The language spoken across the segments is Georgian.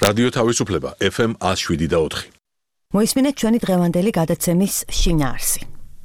რადიო თავისუფლება FM 107.4. მოისმინეთ ჩვენი დღევანდელი გადაცემის შინაარსი.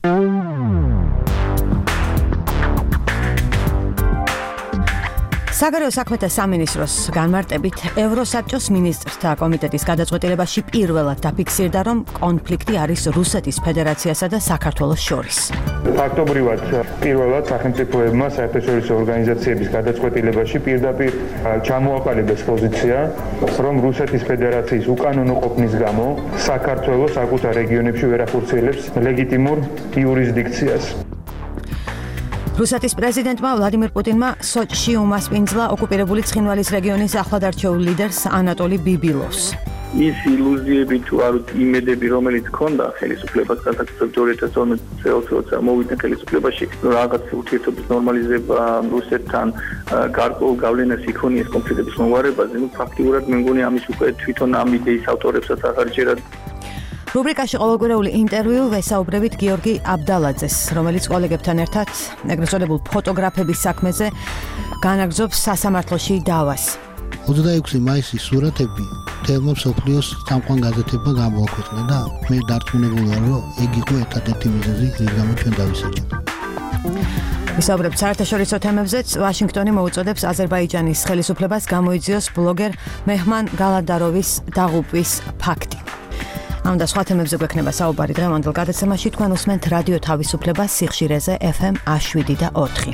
საგარეო საქმეთა სამინისტროს განმარტებით ევროსაბჭოს მინისტრთა კომიტეტის გადაწყვეტილებაში პირველად დაფიქსირდა, რომ კონფლიქტი არის რუსეთის ფედერაციასა და საქართველოს შორის. ფაქტობრივად პირველად სახელმწიფოებმა საერთაშორისო ორგანიზაციების გადაწყვეტილებაში პირდაპირ ჩამოაყალიბეს პოზიცია, რომ რუსეთის ფედერაციის უკანონო ყოფნის გამო საქართველოს საკუთარ რეგიონებში ვერ ახორციელებს ლეგიტიმურ იურისდიქციას. რუსეთის პრეზიდენტმა ვლადიმირ პუტინმა სოჭში უმასპინძლა ოკუპირებული ცხინვალის რეგიონის ახლადარჩეულ ლიდერს ანატოლი ბიბილოვს. ის ილუზიები თუ არ იმედები, რომელიც ჰქონდა ხელისუფლებას გასაკუთრებით 2012 წელს მოვიდნენ ხელისუფლებაში, რაღაც ურთიერთობის ნორმალიზება რუსეთთან გარკვეულ გავლენას იქონიეს კონფლიქტების მოგვარებაზე, ფაქტიურად მე მგონი ამის უკვე თვითონ ამ იდეის ავტორებსაც აღარ ჯერათ. რუბრიკაში ყოველკვირეული ინტერვიუ ვესაუბრებით გიორგი აბდალაძეს, რომელიც კოლეგებთან ერთად ეგრეთ წოდებულ ფოტოგრაფების საქმეზე განაგრძობს სასამართლოში დავას. 26 მაისის სურათები თემო სოფლიოს სამყარო გაზეთებმა გამოაქვეყნა და მე დარწმუნებული ვარ, რომ ეგ იყო ერთადერთი მიზეზი, რის გამო ჩვენ დავისაჯეთ. ვისაუბრებთ საერთაშორისო თემებზეც. ვაშინგტონი მოუწოდებს აზერბაიჯანის ხელისუფლებას გამოიძიოს ბლოგერ მეჰმან გალადაროვის დაღუპვის ფაქტი. ამ და სხვა თემებზე გვექნება საუბარი დღევანდელ გადაცემაში. თქვენ უსმენთ რადიო თავისუფლებას სიხშირეზე FM 107.4.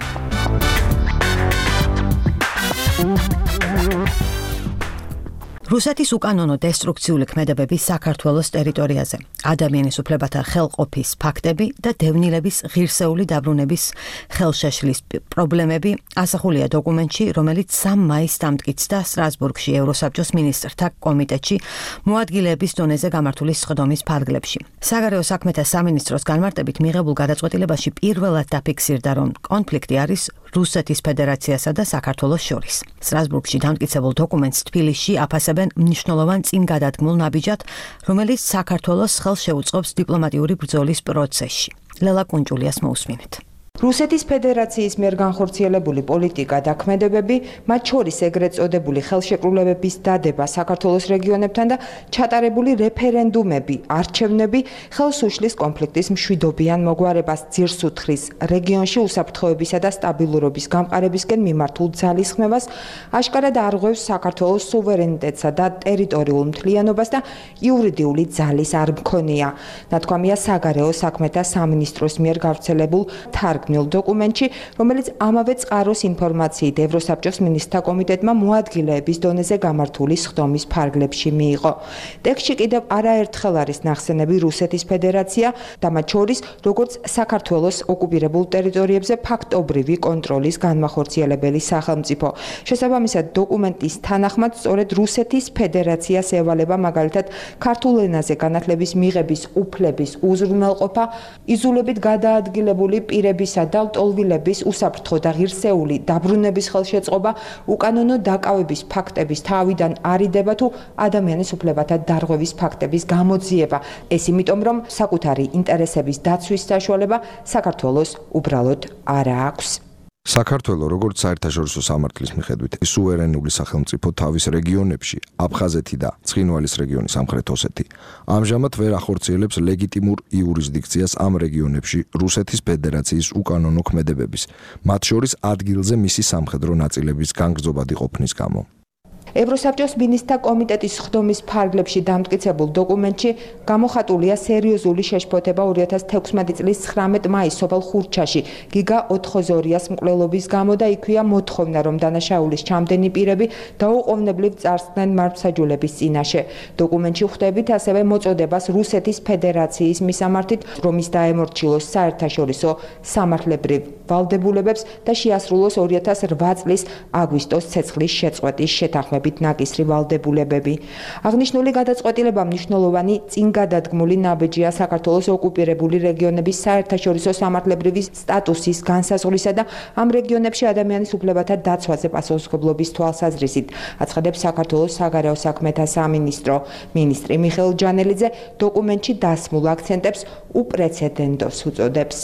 რუსეთის უკანონო დესტრუქციული ქმედებები საქართველოს ტერიტორიაზე, ადამიანის უფლებათა ხელყოფის ფაქტები და დევნილების ღირსეული დაბრუნების ხელშეშლის პრობლემები ასახულია დოკუმენტში, რომელიც 3 მაისს დამტკიცდა სტრასბურგში ევროსაბჭოს მინისტრთა კომიტეტში მოადგილეების დონეზე გამართული სხდომის ფარგლებში. საგარეო საქმეთა სამინისტროს განმარტებით მიღებულ გადაწყვეტილებაში პირველად დაფიქსირდა, რომ კონფლიქტი არის რუსეთის ფედერაციასა და საქართველოს შორის. სტრასბურგში დამტკიცებულ დოკუმენტს თბილისში აფასებენ მნიშვნელოვან წინგადადგმულ ნაბიჯად, რომელიც საქართველოს ხელს შეუწყობს დიპლომატიური ბრძოლის პროცესში. ლელა კუნჭულიას მოусმინეთ. რუსეთის ფედერაციის მიერ განხორციელებული პოლიტიკა და ქმედებები, მათ შორის ეგრეთ წოდებული ხელშეკრულებების დადება საქართველოს რეგიონებთან და ჩატარებული რეფერენდუმები, არჩევნები ხელს უშლის კონფლიქტის მშვიდობიან მოგვარებას, ძირს უთხრის რეგიონში უსაფრთხოებისა და სტაბილურობის გამყარებისკენ მიმართულ ძალისხმევას, აშკარად არღვევს საქართველოს სუვერენიტეტსა და ტერიტორიულ მთლიანობას და იურიდიული ძალის არ მქონია. ნათქვამია საგარეო საქმეთა სამინისტროს მიერ გავრცელებულ დოკუმენტში, რომელიც ამავე წყაროს ინფორმაციით ევროსაბჭოს მინისტრთა კომიტეტმა მოადგილეების დონეზე გამართული სხდომის ფარგლებში მიიღო. ტექსტში კიდევ არაერთხელ არის ნახსენები რუსეთის ფედერაცია და მათ შორის როგორც საქართველოს ოკუპირებულ ტერიტორიებზე ფაქტობრივი კონტროლის განმახორციელებელი სახელმწიფო. შესაბამისად, დოკუმენტის თანახმად სწორედ რუსეთის ფედერაციას ევალება მაგალითად ქართულ ენაზე განათლების მიღების უფლების უზრუნველყოფა, იზოლებით გადაადგილებული პირების და ლტოლვილების უსაფრთხო და ღირსეული დაბრუნების ხელშეწყობა, უკანონო დაკავების ფაქტების თავიდან არიდება თუ ადამიანის უფლებათა დარღვევის ფაქტების გამოძიება. ეს იმიტომ, რომ საკუთარი ინტერესების დაცვის საშუალება საქართველოს უბრალოდ არ აქვს. საქართველო, როგორც საერთაშორისო სამართლის მიხედვით, სუვერენული სახელმწიფო თავის რეგიონებში, აფხაზეთი და ცხინვალის რეგიონი სამხრეთ ოსეთი, ამჟამად ვერ ახორციელებს ლეგიტიმურ იურისდიქციას ამ რეგიონებში რუსეთის ფედერაციის უკანონო ქმედებების, მათ შორის ადგილზე მისი სამხედრო ნაწილების განგრძობადი ყოფნის გამო. ევროსაბჭოს მინისტრთა კომიტეტის სხდომის ფარგლებში დამტკიცებულ დოკუმენტში გამოხატულია სერიოზული შეშფოთება 2016 წლის 19 მაისს სოფელ ხურჩაში გიგა ოთხოზორიას მკვლელობის გამო და იქვეა მოთხოვნა, რომ დანაშაულის ჩამდენი პირები დაუყოვნებლივ წარსდგნენ მართლმსაჯულების წინაშე. დოკუმენტში ხვდებით ასევე მოწოდებას რუსეთის ფედერაციის მისამართით, რომ ის დაემორჩილოს საერთაშორისო სამართლებრივ ვალდებულებებს და შეასრულოს 2008 წლის აგვისტოს ცეცხლის შეწყვეტის შეთანხმება ნაკისრი ვალდებულებები. აღნიშნული გადაწყვეტილება მნიშვნელოვანი წინგადადგმული ნაბიჯია საქართველოს ოკუპირებული რეგიონების საერთაშორისო სამართლებრივი სტატუსის განსაზღვრისა და ამ რეგიონებში ადამიანის უფლებათა დაცვაზე პასუხისმგებლობის თვალსაზრისით, აცხადებს საქართველოს საგარეო საქმეთა სამინისტრო. მინისტრი მიხეილ ჯანელიძე დოკუმენტში დასმულ აქცენტებს უპრეცედენტოს უწოდებს.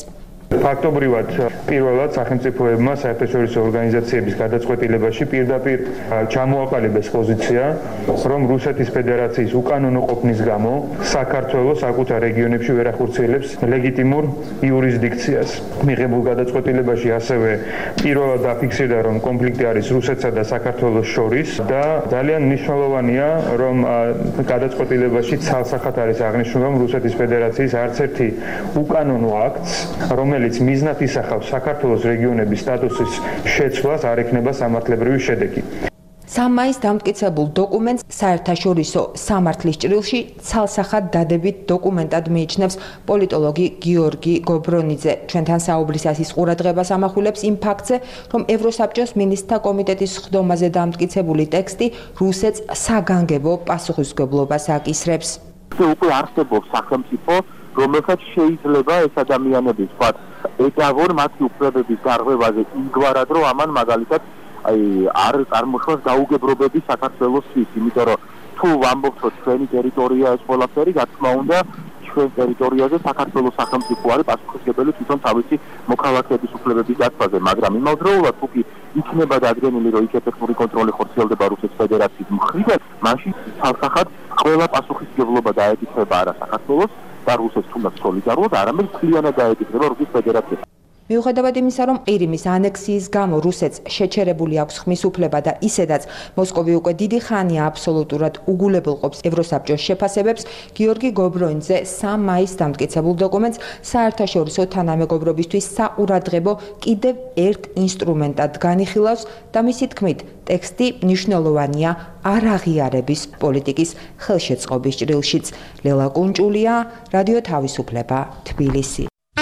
ფაქტობრივად პირველად სახელმწიფოებმა საერთაშორისო ორგანიზაციების გადაწყვეტილებაში პირდაპირ ჩამოაყალიბეს პოზიცია, რომ რუსეთის ფედერაციის უკანონო ყოფნის გამო საქართველოს საკუთარ რეგიონებში ვერ ახორციელებს ლეგიტიმურ იურისდიქციას. მიღებულ გადაწყვეტილებაში ასევე პირველად დაფიქსირდა, რომ კონფლიქტი არის რუსეთსა და საქართველოს შორის და ძალიან მნიშვნელოვანია, რომ გადაწყვეტილებაში ცალსახად არის აღნიშნული, რომ რუსეთის ფედერაციის არც ერთი უკანონო აქტს, რომელიც მიზნად ისახავს საქართველოს რეგიონების სტატუსის შეცვლას, არ ექნება სამართლებრივი შედეგი. 3 მაისს დამტკიცებულ დოკუმენტს საერთაშორისო სამართლის ჭრილში ცალსახად დადებით დოკუმენტად მიიჩნევს პოლიტოლოგი გიორგი გობრონიძე. ჩვენთან საუბრისას ის ყურადღებას ამახვილებს იმ ფაქტზე, რომ ევროსაბჭოს მინისტრთა კომიტეტის სხდომაზე დამტკიცებული ტექსტი რუსეთს საგანგებო პასუხისმგებლობას აკისრებს. უკვე არსებობს სახელმწიფო, რომელსაც შეიძლება ეს ადამიანები თქვათ ეკავონ მათი უფლებების გარღვევაზე იმგვარად, რომ ამან მაგალითად არ წარმოშვას გაუგებრობები საქართველოსთვის, იმიტომ რომ თუ ვამბობთ, რომ ჩვენი ტერიტორია ეს ყველაფერი, რა თქმა უნდა, ჩვენ ტერიტორიაზე საქართველოს სახელმწიფო არის პასუხისმგებელი თვითონ თავისი მოქალაქეების უფლებების დაცვაზე, მაგრამ იმავდროულად თუ კი იქნება დადგენილი, რომ იქ ეფექტური კონტროლი ხორციელდება რუსეთის ფედერაციის მხრიდან, მაშინ ცალსახად ყველა პასუხისმგებლობა დაეკისრება არა საქართველოს და რუსეთს თუნდაც სოლიდარულად, არამედ მთლიანად დაეკისრება რუსეთის ფედერაციას. მიუხედავად იმისა, რომ ყირიმის ანექსიის გამო რუსეთს შეჩერებული აქვს ხმის უფლება და ისედაც მოსკოვი უკვე დიდი ხანია აბსოლუტურად უგულებელყოფს ევროსაბჭოს შეფასებებს, გიორგი გობრონიძე 3 მაისს დამტკიცებულ დოკუმენტს საერთაშორისო თანამეგობრობისთვის საყურადღებო კიდევ ერთ ინსტრუმენტად განიხილავს და მისი თქმით, ტექსტი მნიშვნელოვანია არაღიარების პოლიტიკის ხელშეწყობის ჭრილშიც. ლელა კუნჭულია, რადიო თავისუფლება, თბილისი.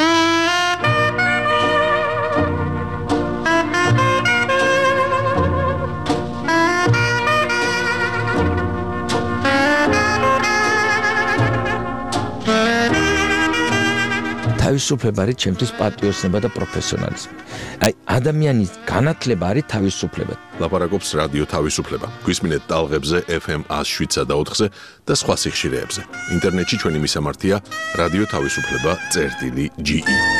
თავისუფლება არის ჩემთვის პატრიოტიზმი და პროფესიონალიზმი. აი ადამიანის განათლება არის თავისუფლება. ლაპარაკობს რადიო თავისუფლება. გვისმინეთ ტალღებზე FM 107.4-ზე და სხვა სიხშირეებზე. ინტერნეტში ჩვენი მისამართია რადიო თავისუფლება.ge.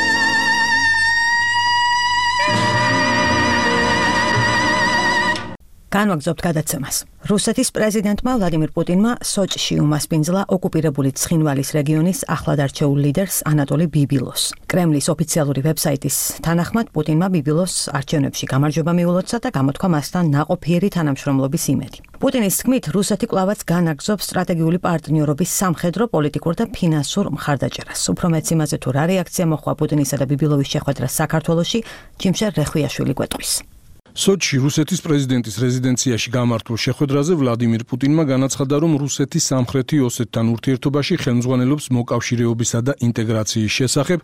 განვაგრძობთ გადაცემას. რუსეთის პრეზიდენტმა ვლადიმირ პუტინმა სოჭში უმასპინძლა ოკუპირებული ცხინვალის რეგიონის ახლად არჩეულ ლიდერს ანატოლი ბიბილოს. კრემლის ოფიციალური ვებსაიტის თანახმად პუტინმა ბიბილოს არჩევნებში გამარჯვება მიულოცა და გამოთქვა მასთან ნაყოფიერი თანამშრომლობის იმედი. პუტინის თქმით, რუსეთი კვლავაც განაგრძობს სტრატეგიული პარტნიორობის სამხედრო, პოლიტიკურ და ფინანსურ მხარდაჭერას. უფრო მეც იმაზე თუ რა რეაქცია მოხდა პუტინისა და ბიბილოვის შეხვედრას საქართველოში, ჯიმშარ რეხვიაშვილი გვეტყვის. სოჩში რუსეთის პრეზიდენტის რეზიდენციაში გამართულ შეხვედრაზე ვლადიმირ პუტინმა განაცხადა, რომ რუსეთის სამხრეთი ოსეთთან ურთიერთობაში ხელმძღვანელობს მოკავშირეობისა და ინტეგრაციის შესახებ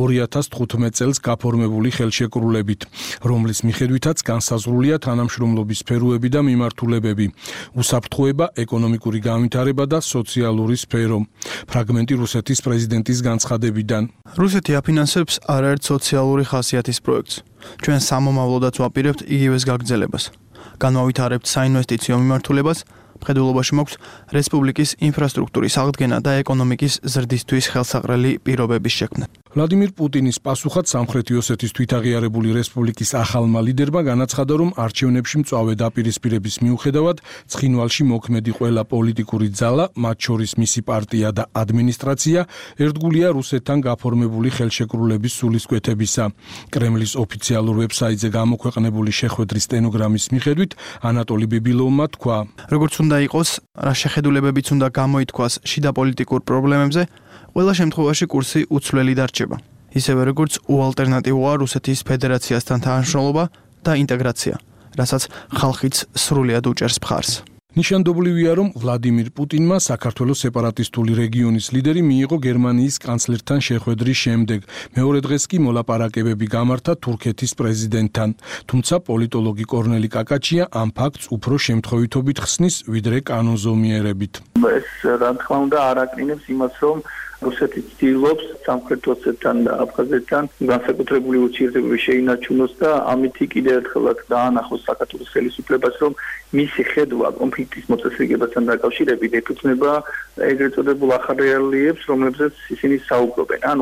2015 წელს გაფორმებული ხელშეკრულებით, რომლის მიხედვითაც განსაზღვრულია თანამშრომლობის სფეროები და მიმართულებები, უსაფრთხოება, ეკონომიკური განვითარება და სოციალური სფერო. ფრაგმენტი რუსეთის პრეზიდენტის განცხადებიდან. რუსეთი აფინანსებს არაერთ სოციალური ხასიათის პროექტს. ჩვენ სამომავლოდაც ვაპირებთ იგივეს გაგრძელებას. განვავითარებთ საინვესტიციო მიმართულებას, მხედველობაში მაქვს რესპუბლიკის ინფრასტრუქტურის აღდგენა და ეკონომიკის ზრდისთვის ხელსაყრელი პირობების შექმნა. ვლადიმირ პუტინის პასუხად სამხრეთი ოსეთის თვითაღიარებული რესპუბლიკის ახალმა ლიდერმა განაცხადა, რომ არჩევნებში მწვავე დაპირისპირების მიუხედავად ცხინვალში მოქმედი ყველა პოლიტიკური ძალა, მათ შორის მისი პარტია და ადმინისტრაცია, ერთგულია რუსეთთან გაფორმებული ხელშეკრულების სულისკვეთებისა. კრემლის ოფიციალურ ვებსაიტზე გამოქვეყნებული შეხვედრის სტენოგრამის მიხედვით ანატოლი ბიბილოვმა თქვა: როგორც უნდა იყოს, რა შეხედულებებიც უნდა გამოითქვას შიდა პოლიტიკურ პრობლემებზე, ყველა შემთხვევაში კურსი უცვლელი დარჩება. ისევე როგორც უალტერნატივოა რუსეთის ფედერაციასთან თანამშრომლობა და ინტეგრაცია, რასაც ხალხიც სრულიად უჭერს მხარს. ნიშანდობლივია, რომ ვლადიმირ პუტინმა საქართველოს სეპარატისტული რეგიონის ლიდერი მიიღო გერმანიის კანცლერთან შეხვედრის შემდეგ. მეორე დღეს კი მოლაპარაკებები გამართა თურქეთის პრეზიდენტთან. თუმცა პოლიტოლოგი კორნელი კაკაჩია ამ ფაქტს უფრო შემთხვევითობით ხსნის, ვიდრე კანონზომიერებით. ეს რა თქმა უნდა არ აკრინებს იმას, რომ რუსეთი ცდილობს სამხრეთ ოსეთთან და აფხაზეთთან განსაკუთრებული ურთიერთობები შეინარჩუნოს და ამითი კიდევ ერთხელაც დაანახოს საქართველოს ხელისუფლებას, რომ მისი ხედვა კონფლიქტის მოწესრიგებასთან დაკავშირებით ეფუძნება ეგრეთ წოდებულ ახალ რეალიებს, რომლებზეც ისინი საუბრობენ. ანუ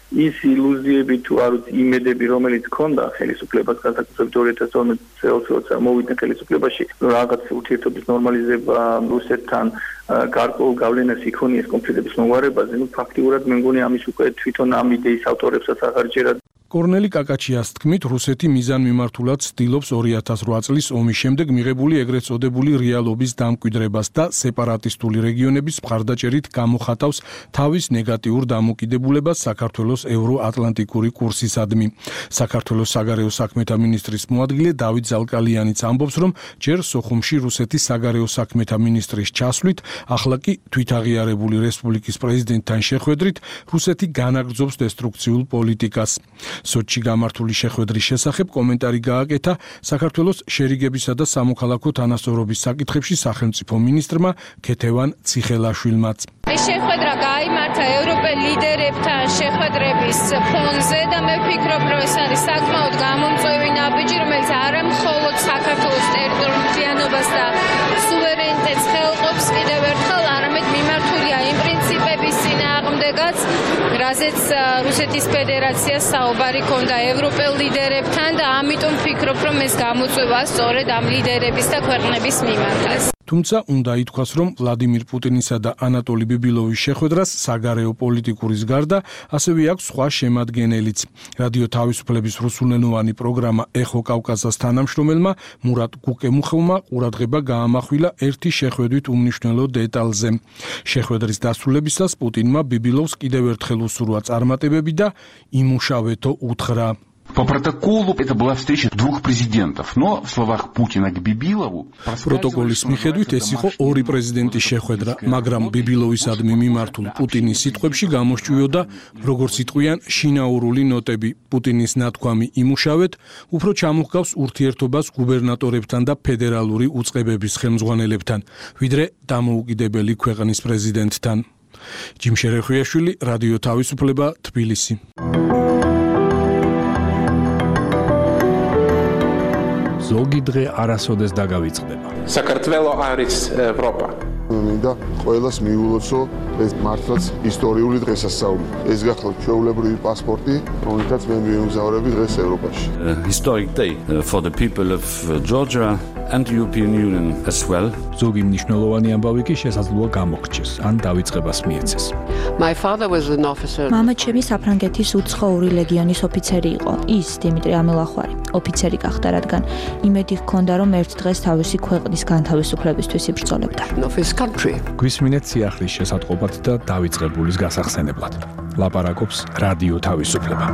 ის ილუზიები თუ არ ვიცი იმედები რომელიც ქონდა ხელისუფლებას განსაკუთრებით 2012 წელს მოვიდნენ ხელისუფლებაში რაღაც ურთიერთობის ნორმალიზება რუსეთთან გარკვეულ გავლენას იქონიეს კონფლიქტების მოგვარებაზე ფაქტიურად მე მგონი ამის უკვე თვითონ ამ იდეის ავტორებსაც აღარ ჯერათ კორნელი კაკაჩიას თქმით, რუსეთი მიზანმიმართულად ცდილობს 2008 წლის ომის შემდეგ მიღებული ეგრეთ წოდებული რეალობის დამკვიდრებას და სეპარატისტული რეგიონების მხარდაჭერით გამოხატავს თავის ნეგატიურ დამოკიდებულებას საქართველოს ევროატლანტიკური კურსისადმი. საქართველოს საგარეო საქმეთა მინისტრის მოადგილე დავით ზალკალიანიც ამბობს, რომ ჯერ სოხუმში რუსეთის საგარეო საქმეთა მინისტრის ჩასვლით, ახლა კი თვითაღიარებული რესპუბლიკის პრეზიდენტთან შეხვედრით რუსეთი განაგრძობს დესტრუქციულ პოლიტიკას. სოჩში გამართული შეხვედრის შესახებ კომენტარი გააკეთა საქართველოს შერიგებისა და სამოქალაქო თანასწორობის საკითხებში სახელმწიფო მინისტრმა ქეთევან ციხელაშვილმაც. შეხვედრა გაიმართა ევროპელ ლიდერებთან შეხვედრების ფონზე და მე ვფიქრობ, რომ ეს არის საკმაოდ გამომწვევი ნაბიჯი, რომელიც არა მხოლოდ საქართველოს ტერიტორიულობას და სუვერენიტეტს ხელყოფს კიდევ ერთხელ, არამედ მიმართულია იმ პრინციპების წინააღმდეგაც, რაზეც რუსეთის ფედერაციას საუბარი ჰქონდა ევროპელ ლიდერებთან და ამიტომ ვფიქრობ, რომ ეს გამოწვევა სწორედ ამ ლიდერების და ქვეყნების მიმართავს. თუმცა უნდა ითქვას, რომ ვლადიმირ პუტინისა და ანატოლი ბიბილოვის შეხვედრას საგარეო პოლიტიკურის გარდა ასევე აქვს სხვა შემადგენელიც. რადიო თავისუფლების რუსულენოვანი პროგრამა ეხო კავკასას თანამშრომელმა მურატ გუკემუხოვმა ყურადღება გაამახვილა ერთი შეხვედრით უმნიშვნელო დეტალზე. შეხვედრის დასრულებისას პუტინმა ბიბილოვს კიდევ ერთხელ უსურვა წარმატებები და იმუშავეთო უთხრა. По протоколу это была встреча двух президентов, но в словах Путина к Бибилову პროტოკოლის მიხედვით ეს იყო ორი პრეზიდენტის შეხვედრა, მაგრამ ბიბილოვისადმი მიმართულ პუტინის სიტყვებში გამოსჭვიოდა, როგორც იტყვიან, შინაურული ნოტები. პუტინის ნათქვამი იმუშავეთ, უფრო ჩამოჰგავს ურთიერთობას გუბერნატორებთან და ფედერალური უწყებების ხელმძღვანელებთან, ვიდრე დამოუკიდებელი ქვეყნის პრეზიდენტთან. ჯიმშერეხვიაშვილი, რადიო თავისუფლება, თბილისი. ზოგი დღე არასოდეს დაგავიწყდება. საქართველო არის ევროპა. მინდა ყველას მიულოცო ეს მართლაც ისტორიული დღესასწაული. ეს გახლავთ ჩვეულებრივი პასპორტი, რომელსაც მე მივემგზავრები დღეს ევროპაში. Historic day for the people of Georgia and the European Union as well. ზოგი მნიშვნელოვანი ამბავი კი შესაძლოა გამოგრჩეს, ან დავიწყებას მიეცეს. My father was an officer. მამა ჩემი საფრანგეთის უცხოური ლეგიონის ოფიცერი იყო. ის დიმიტრი ამელახვარი, ოფიცერი გახდა, რადგან იმედი ჰქონდა, რომ ერთ დღეს თავისი ქვეყნის განთავისუფლებისთვის იბრძოლებდა. გვისმინეთ სიახლის შესატყობად და დავიწყებულის გასახსენებლად. ლაპარაკობს რადიო თავისუფლება.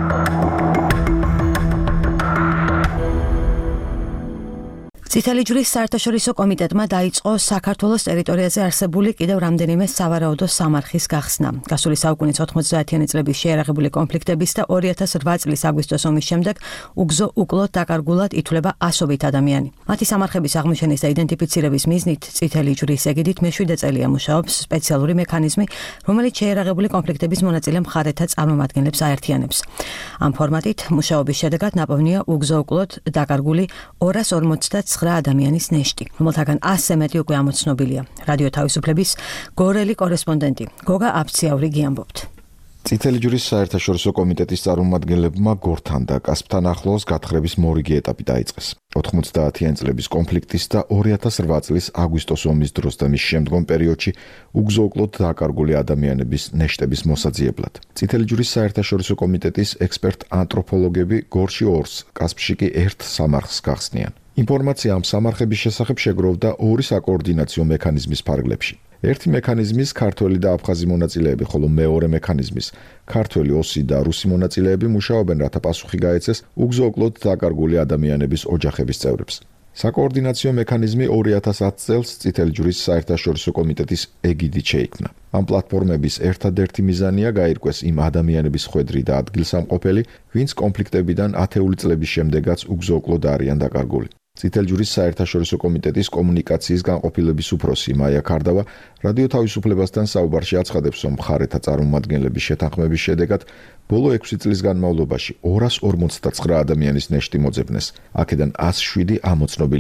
წითელი ჯვრის საერთაშორისო კომიტეტმა დაიწყო საქართველოს ტერიტორიაზე არსებული კიდევ რამდენიმე სავარაუდო სამარხის გახსნა. გასული საუკუნის 90-იანი წლების შეიარაღებული კონფლიქტების და 2008 წლის აგვისტოს ომის შემდეგ უგზო უკლოდ დაკარგულად ითვლება ასობით ადამიანი. მათი სამარხების აღმოჩენის და იდენტიფიცირების მიზნით წითელი ჯვრის ეგიდით მე-7 წელია მუშაობს სპეციალური მექანიზმი, რომელიც შეიარაღებული კონფლიქტების მონაწილე მხარეთა წარმომადგენლებს აერთიანებს. ამ ფორმატით მუშაობის შედეგად ნაპოვნია უგზო უკლოდ დაკარგული 259 ადამიანის ნეშტი, რომელთაგან 100-ზე მეტი უკვე ამოცნობილია. რადიო თავისუფლების გორელი კორესპონდენტი გოგა აფციაურიგი ამბობთ. წითელი ჯვრის საერთაშორისო კომიტეტის წარმომადგენლებმა გორთან და კასპთან ახლოს გათხრების მორიგი ეტაპი დაიწყეს. 90-იანი წლების კონფლიქტის და 2008 წლის აგვისტოს ომის დროს და მის შემდგომ პერიოდში უგზო-უკლოდ დაკარგული ადამიანების ნეშტების მოსაძიებლად. წითელი ჯვრის საერთაშორისო კომიტეტის ექსპერტ-ანთროპოლოგები გორში 2-ს, კასპში კი 1 სამარხს გახსნიან. ინფორმაცია ამ სამარხების შესახებ შეგროვდა ორი საკოორდინაციო მექანიზმის ფარგლებში. ერთი მექანიზმის ქართველი და აფხაზი მონაწილეები, ხოლო მეორე მექანიზმის ქართველი, ოსი და რუსი მონაწილეები მუშაობენ, რათა პასუხი გაეცეს უგზო-უკლოდ დაკარგული ადამიანების ოჯახების წევრებს. საკოორდინაციო მექანიზმი 2010 წელს წითელი ჯვრის საერთაშორისო კომიტეტის ეგიდით შეიქმნა. ამ პლატფორმების ერთადერთი მიზანია გაირკვეს იმ ადამიანების ხვედრი და ადგილსამყოფელი, ვინც კონფლიქტებიდან ათეული წლების შემდეგაც უგზო-უკლოდ არიან დაკარგული. წითელი ჯვრის საერთაშორისო კომიტეტის კომუნიკაციის განყოფილების უფროსი მაია ქარდავა რადიო თავისუფლებასთან საუბარში აცხადებს, რომ მხარეთა წარმომადგენლების შეთანხმების შედეგად ბოლო 6 წლის განმავლობაში 259 ადამიანის ნეშტი მოძებნეს. აქედან 107 ამოცნობილია.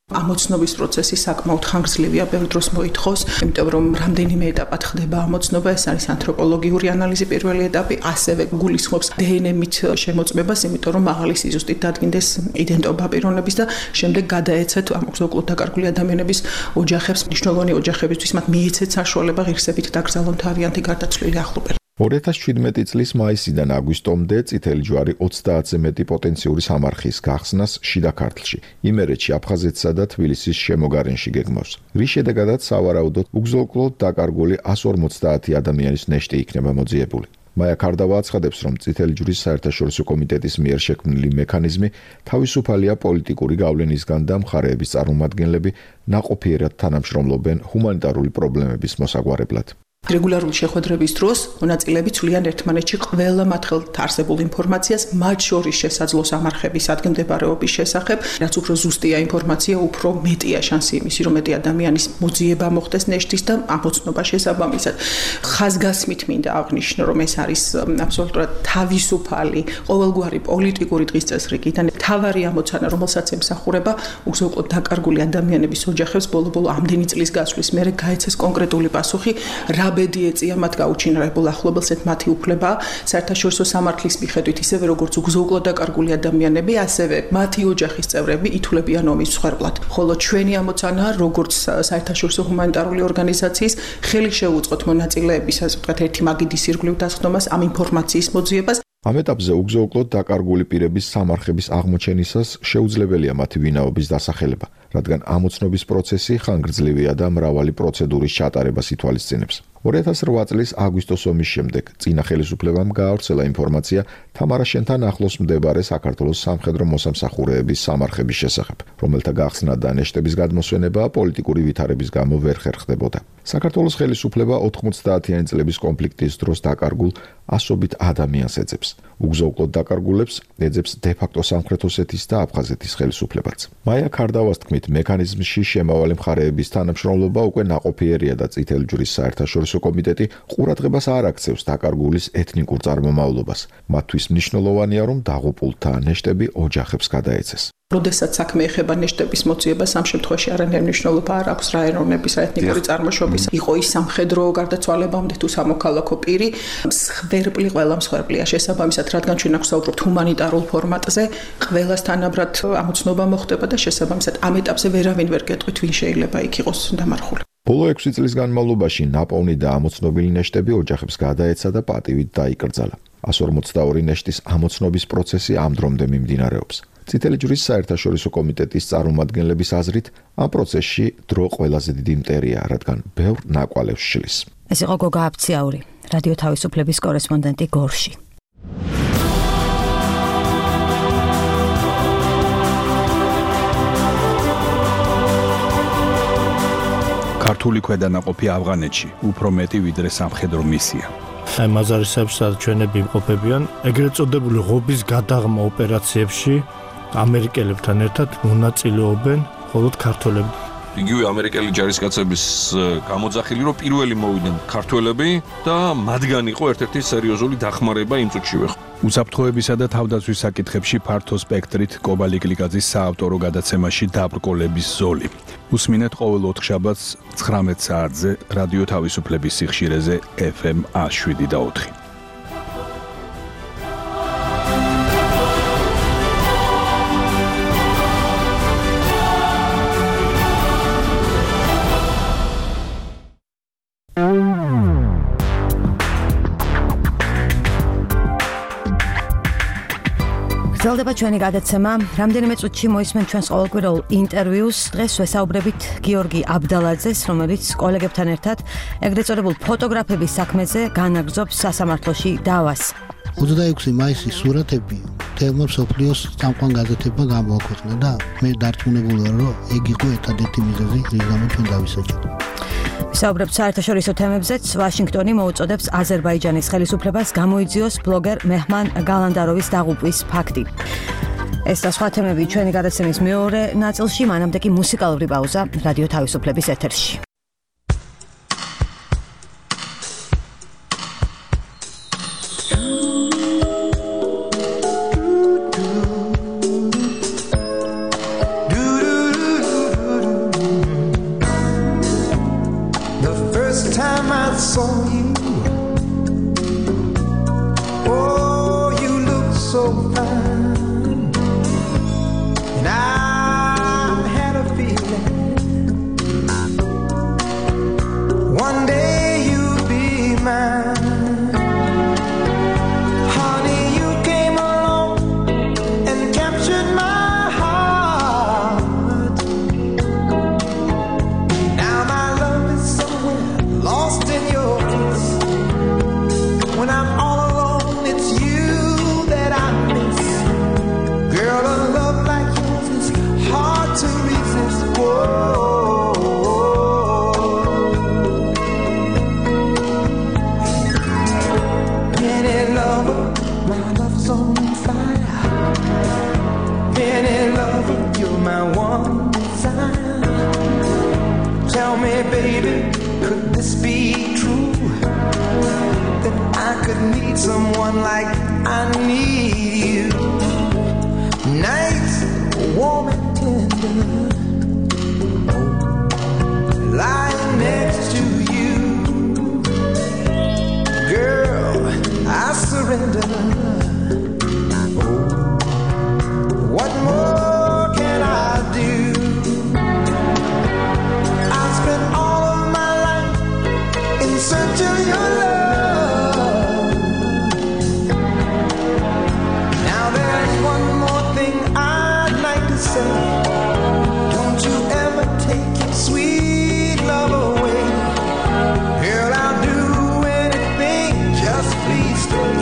ამოცნობის პროცესი საკმაოდ ხანგრძლივია, ბევრ დროს მოითხოვს, იმიტომ რომ რამდენიმე ეტაპად ხდება ამოცნობა, ეს არის ანთროპოლოგიური ანალიზი პირველი ეტაპი, ასევე გულისხმობს დნმ-ით შემოწმებას, იმიტომ რომ მაღალი სიზუსტით დადგინდეს იდენტობა პიროვნების და შემდეგ გადაეცეთ ამ უგზო-უკლოდ დაკარგული ადამიანების ოჯახებს, მნიშვნელოვანი ოჯახებისთვის მათ მიეცეთ საშუალება ღირსებით დაკრძალონ თავიანთი გარდაცვლილი ახლობელი. 2017 წლის მაისიდან აგვისტომდე წითელი ჯვარი 30-ზე მეტი პოტენციური სამარხის გახსნას შიდა ქართლში, იმერეთში, აფხაზეთსა და თბილისის შემოგარენში გეგმავს. რის შედეგადაც სავარაუდოდ უგზო-უკლოდ დაკარგული 150 ადამიანის ნეშტი იქნება მოძიებული. მაია ქარდავა აცხადებს, რომ წითელი ჯვრის საერთაშორისო კომიტეტის მიერ შექმნილი მექანიზმი თავისუფალია პოლიტიკური გავლენისგან და მხარეების წარმომადგენლები ნაყოფიერად თანამშრომლობენ ჰუმანიტარული პრობლემების მოსაგვარებლად. რეგულარული შეხვედრების დროს მონაწილეები ცვლიან ერთმანეთში ყველა მათ ხელთ არსებულ ინფორმაციას, მათ შორის შესაძლო სამარხების ადგილმდებარეობის შესახებ, რაც უფრო ზუსტია ინფორმაცია, უფრო მეტია შანსი იმისი, რომ მეტი ადამიანის მოძიება მოხდეს ნეშტის და ამოცნობა შესაბამისად. ხაზგასმით მინდა აღნიშნო, რომ ეს არის აბსოლუტურად თავისუფალი, ყოველგვარი პოლიტიკური დღის წესრიგიდან მთავარი ამოცანა, რომელსაც ემსახურება უგზო-უკლოდ დაკარგული ადამიანების ოჯახებს ბოლო-ბოლო ამდენი წლის გასვლის მერე გაეცეს კონკრეტული პასუხი, რა ბედი ეწია მათ გაუჩინარებულ ახლობელს ერთ მათი უფლება საერთაშორისო სამართლის მიხედვით ისევე როგორც უგზო-უკლოდ დაკარგული ადამიანები, ასევე მათი ოჯახის წევრები ითვლებიან ომის მსხვერპლად. ხოლო ჩვენი ამოცანაა, როგორც საერთაშორისო ჰუმანიტარული ორგანიზაციის ხელი შეუწყოთ მონაწილეების, ასე ვთქვათ, ერთი მაგიდის ირგვლივ დასხდომას, ამ ინფორმაციის მოძიებას. ამ ეტაპზე უგზო-უკლოდ დაკარგული პირების სამარხების აღმოჩენისას შეუძლებელია მათი ვინაობის დასახელება, რადგან ამოცნობის პროცესი ხანგრძლივია და მრავალი პროცედურის ჩატარებას ითვალისწინებს. 2008 წლის აგვისტოს ომის შემდეგ წინა ხელისუფლებამ გაავრცელა ინფორმაცია თამარაშენთან ახლოს მდებარე საქართველოს სამხედრო მოსამსახურეების სამარხების შესახებ, რომელთა გახსნა და ნეშტების გადმოსვენება პოლიტიკური ვითარების გამო ვერ ხერხდებოდა. საქართველოს ხელისუფლება 90-იანი წლების კონფლიქტის დროს დაკარგულ ასობით ადამიანს ეძებს. უგზო-უკლოდ დაკარგულებს ეძებს დე-ფაქტო სამხრეთ ოსეთის და აფხაზეთის ხელისუფლებაც. მაია ქარდავას თქმით, მექანიზმში შემავალი მხარეების თანამშრომლობა უკვე ნაყოფიერია და წითელი ჯვრის საერთაშორისო კომიტეტი ყურადღებას არ აქცევს დაკარგულის ეთნიკურ წარმომავლობას. მათთვის მნიშვნელოვანია, რომ დაღუპულთა ნეშტები ოჯახებს გადაეცეს. როდესაც საქმე ეხება ნეშტების მოძიებას, ამ შემთხვევაში არანაირი მნიშვნელობა არ აქვს რა ეროვნების, რა ეთნიკური წარმოშობის, იყო ის სამხედრო გარდაცვალებამდე თუ სამოქალაქო პირი, მსხვერპლი ყველა მსხვერპლია შესაბამისად, რადგან ჩვენ აქ ვსაუბრობთ ჰუმანიტარულ ფორმატზე, ყველას თანაბრად ამოცნობა მოხდება და შესაბამისად ამ ეტაპზე ვერავინ ვერ გეტყვით, ვინ შეიძლება იქ იყოს დამარხული. ბოლო 6 წლის განმავლობაში ნაპოვნი და ამოცნობილი ნეშტები ოჯახებს გადაეცა და პატივით დაიკრძალა. 142 ნეშტის ამოცნობის პროცესი ამ დრომდე მიმდინარეობს. წითელი ჯვრის საერთაშორისო კომიტეტის წარმომადგენლების აზრით, ამ პროცესში დრო ყველაზე დიდი მტერია, რადგან ბევრ ნაკვალევს შლის. ეს იყო გოგა აფციაური, რადიო თავისუფლების კორესპონდენტი გორში. ქართული ქვედანაყოფი ავღანეთში უფრო მეტი ვიდრე სამხედრო მისია. აი მაზარისებს ჩვენები იმყოფებიან ეგრეთ წოდებული ღობის გადაღმა ოპერაციებში ამერიკელებთან ერთად მონაწილეობენ მხოლოდ ქართველები. იგივე ამერიკელი ჯარისკაცების გამოძახილი, რომ პირველი მოვიდნენ ქართველები და მათგან იყო ერთ-ერთი სერიოზული დახმარება იმ წუთშივე. უსაფრთხოებისა და თავდაცვის საკითხებში ფართო სპექტრით კობალი გლიკაძის საავტორო გადაცემაში დაბრკოლების ზოლი. უსმინეთ ყოველ ოთხშაბათს 19 საათზე რადიო თავისუფლების სიხშირეზე FM 107.4. გრძელდება ჩვენი გადაცემა. რამდენიმე წუთში მოისმენთ ჩვენს ყოველკვირეულ ინტერვიუს. დღეს ვესაუბრებით გიორგი აბდალაძეს, რომელიც კოლეგებთან ერთად ეგრეთ წოდებულ ფოტოგრაფების საქმეზე განაგრძობს სასამართლოში დავას. 26 მაისის სურათები თემა სოფლიოს წამყვან გაზეთებმა გამოაქვეყნა და მე დარწმუნებული ვარ, რომ ეგ იყო ერთადერთი მიზეზი, რის გამო ჩვენ დავისაჯეთ. საუბრობთ საერთაშორისო თემებზეც. ვაშინგტონი მოუწოდებს აზერბაიჯანის ხელისუფლებას გამოიძიოს ბლოგერ მეჰმან გალანდაროვის დაღუპვის ფაქტი. ეს და სხვა თემები ჩვენი გადაცემის მეორე ნაწილში, მანამდე კი მუსიკალური პაუზა რადიო თავისუფლების ეთერში. my one desire. Tell me, baby, could this be true? That I could need someone like I need you. Nights warm and tender, lying next to you. Girl, I surrender. What more can I do? I spent all of my life in search of your love. Now there's one more thing I'd like to say. Don't you ever take your sweet love away. Girl, I'll do anything, just please stay.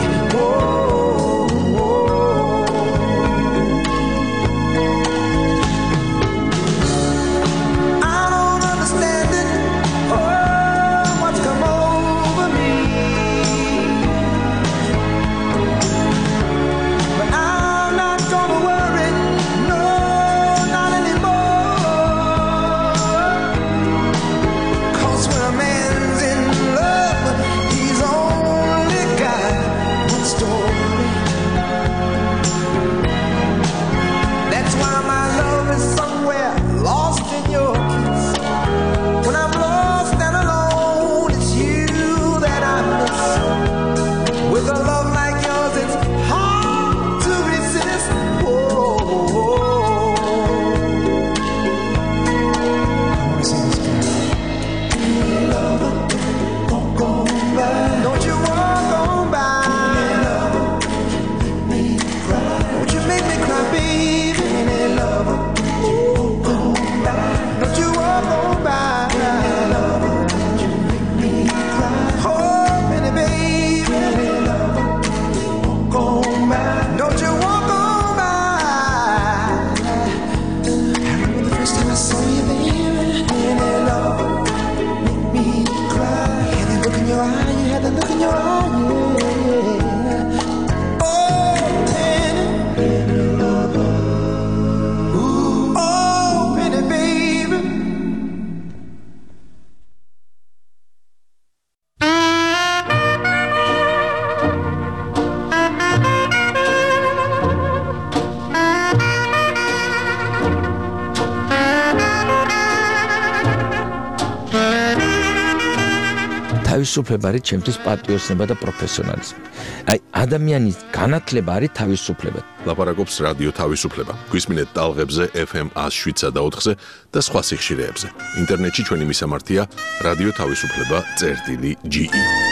თავისუფლება არის ჩემთვის პატრიოტიზმი და პროფესიონალიზმი. აი, ადამიანის განათლება არის თავისუფლება. ლაპარაკობს რადიო თავისუფლება. გვისმინეთ ტალღებზე FM 107.4-ზე და სხვა სიხშირეებზე. ინტერნეტში ჩვენი მისამართია რადიო თავისუფლება.ge.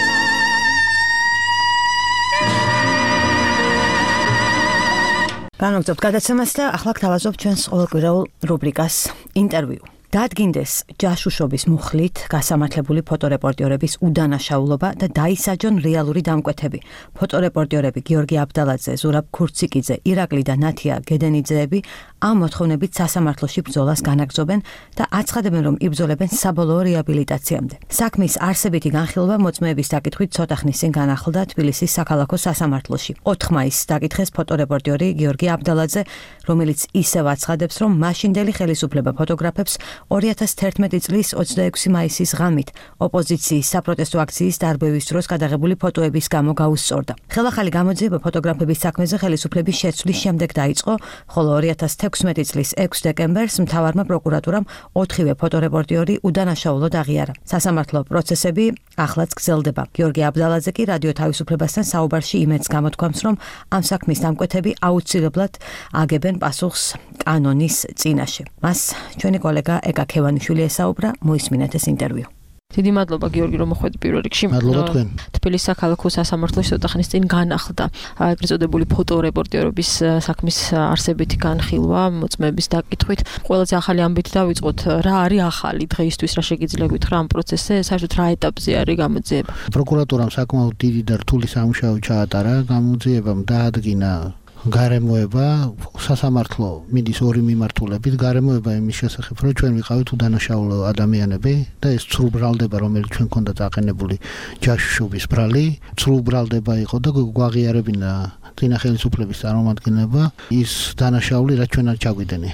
განაგრძობთ გადაცემას და ახლა გთავაზობ ჩვენს ყოველკვირეულ რუბრიკას ინტერვიუ. დადგინდეს ჯაშუშობის მუხლით გასამართლებული ფოტორეპორტიორების უდანაშაულობა და დაისაჯონ რეალური დამკვეთები. ფოტორეპორტიორები გიორგი აბდალაძე, ზურაბ ქურციკიძე, ირაკლი და ნათია გედენიძეები ამ მოთხოვნებით სასამართლოში ბრძოლას განაგრძობენ და აცხადებენ, რომ იბრძოლებენ საბოლოო რეაბილიტაციამდე. საქმის არსებითი განხილვა მოწმეების დაკითხვით ცოტა ხნის წინ განახლდა თბილისის საქალაქო სასამართლოში. 4 მაისს დაკითხეს ფოტორეპორტიორი გიორგი აბდალაძე, რომელიც ისევ აცხადებს, რომ მაშინდელი ხელისუფლება ფოტოგრაფებს 2011 წლის 26 მაისის ღამით ოპოზიციის საპროტესტო აქციის დარბევის დროს გადაღებული ფოტოების გამო გაუსწორდა. ხელახალი გამოძიება ფოტოგრაფების საქმეზე ხელისუფლების შეცვლის შემდეგ დაიწყო, ხოლო 2016 წლის 6 დეკემბერს მთავარმა პროკურატურამ 4-ვე ფოტორეპორტიორი უდანაშაულოდ აღიარა. სასამართლო პროცესები ახლაც გრძელდება. გიორგი აბდალაძე კი რადიო თავისუფლებასთან საუბარში იმედს გამოთქვამს, რომ ამ საქმის დამკვეთები აუცილებლად აგებენ პასუხს კანონის წინაშე. მას ჩვენი კოლეგა ეკა ქევანიშვილი ესაუბრა, მოისმინეთ ეს ინტერვიუ. დიდი მადლობა გიორგი, რომ მოხვედი პირველ რიგში. მადლობა თქვენ. თბილისის საქალაქო სასამართლოში ცოტა ხნის წინ განახლდა ეგრეთ წოდებული ფოტორეპორტიორების საქმის არსებითი განხილვა მოწმეების დაკითხვით. ყველაზე ახალი ამბით დავიწყოთ, რა არის ახალი დღეისთვის, რა შეგიძლია გითხრა ამ პროცესზე, საერთოდ რა ეტაპზე არის გამოძიება? პროკურატურამ საკმაოდ დიდი და რთული სამუშაო ჩაატარა, გამოძიებამ დაადგინა გარემოება, სასამართლო მიდის ორი მიმართულებით, გარემოება იმის შესახებ, რომ ჩვენ ვიყავით უდანაშაულო ადამიანები და ეს ცრუ ბრალდება, რომელიც ჩვენ ქონდათ აყენებული ჯაშუშობის ბრალი, ცრუ ბრალდება იყო და გვაღიარებინა წინა ხელისუფლების წარმომადგენლობა ის დანაშაული, რაც ჩვენ არ ჩაგვიდენია.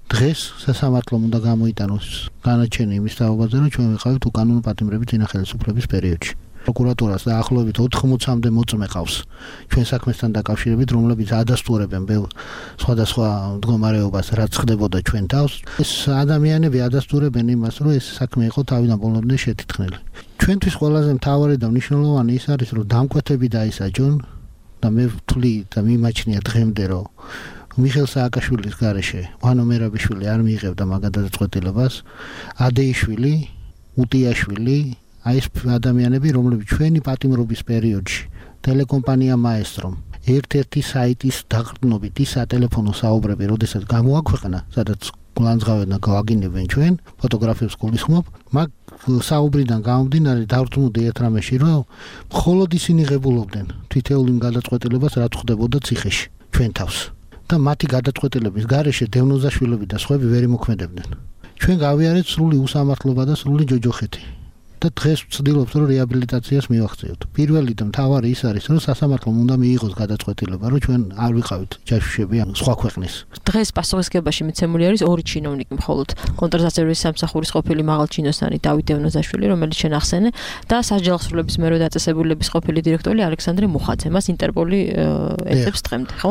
დღეს სასამართლომ უნდა გამოიტანოს განაჩენი იმის თაობაზე, რომ ჩვენ ვიყავით უკანონო პატიმრები წინა ხელისუფლების პერიოდში. პროკურატურას დაახლოებით 80-მდე მოწმე ყავს ჩვენ საქმესთან დაკავშირებით, რომლებიც ადასტურებენ ბევრ სხვადასხვა მდგომარეობას, რაც ხდებოდა ჩვენ თავს. ეს ადამიანები ადასტურებენ იმას, რომ ეს საქმე იყო თავიდან ბოლომდე შეთითხნილი. ჩვენთვის ყველაზე მთავარი და მნიშვნელოვანი ის არის, რომ დამკვეთები დაისაჯონ და მე ვთვლი და მიმაჩნია დღემდე, რომ მიხეილ სააკაშვილის გარეშე ვანო მერაბიშვილი არ მიიღებდა მაგ გადაწყვეტილებას, ადეიშვილი, უტიაშვილი, აი ეს ადამიანები, რომლებიც ჩვენი პატიმრობის პერიოდში ტელეკომპანია მაესტრომ ერთ-ერთი საიტის დაყრდნობით ის სატელეფონო საუბრები, როდესაც გამოაქვეყნა, სადაც გულანძღავენ და გავაგინებენ ჩვენ ფოტოგრაფებს გულისხმობ, მაგ საუბრიდან გამომდინარე დავწმუნდი ერთ რამეში, რომ მხოლოდ ისინი ღებულობდნენ თითოეულ იმ გადაწყვეტილებას, რაც ხდებოდა ციხეში ჩვენ თავს. და მათი გადაწყვეტილების გარეშე დევნოზაშვილები და სხვები ვერ იმოქმედებდნენ. ჩვენ გავიარეთ სრული უსამართლობა და სრული ჯოჯოხეთი. და დღეს ვცდილობთ, რომ რეაბილიტაციას მივახციოთ. პირველი და მთავარი ის არის, რომ სასამართლომ უნდა მიიღოს გადაწყვეტილება, რომ ჩვენ არ ვიყავით ჯაშუშები ან სხვა ქვეყნის. დღეს პასუხისგებაში მიცემული არის ორი ჩინოვნიკი მხოლოდ. კონტრსაცერვის სამსახურის ყოფილი მაღალჩინოსანი დავით დევნოზაშვილი, რომელიც შენ ახსენე, და სასჯელახსრულების მერვე დაწესებულების ყოფილი დირექტორი ალექსანდრე მუხაძე. მას ინტერპოლი ეძებს დღემდე, ხო?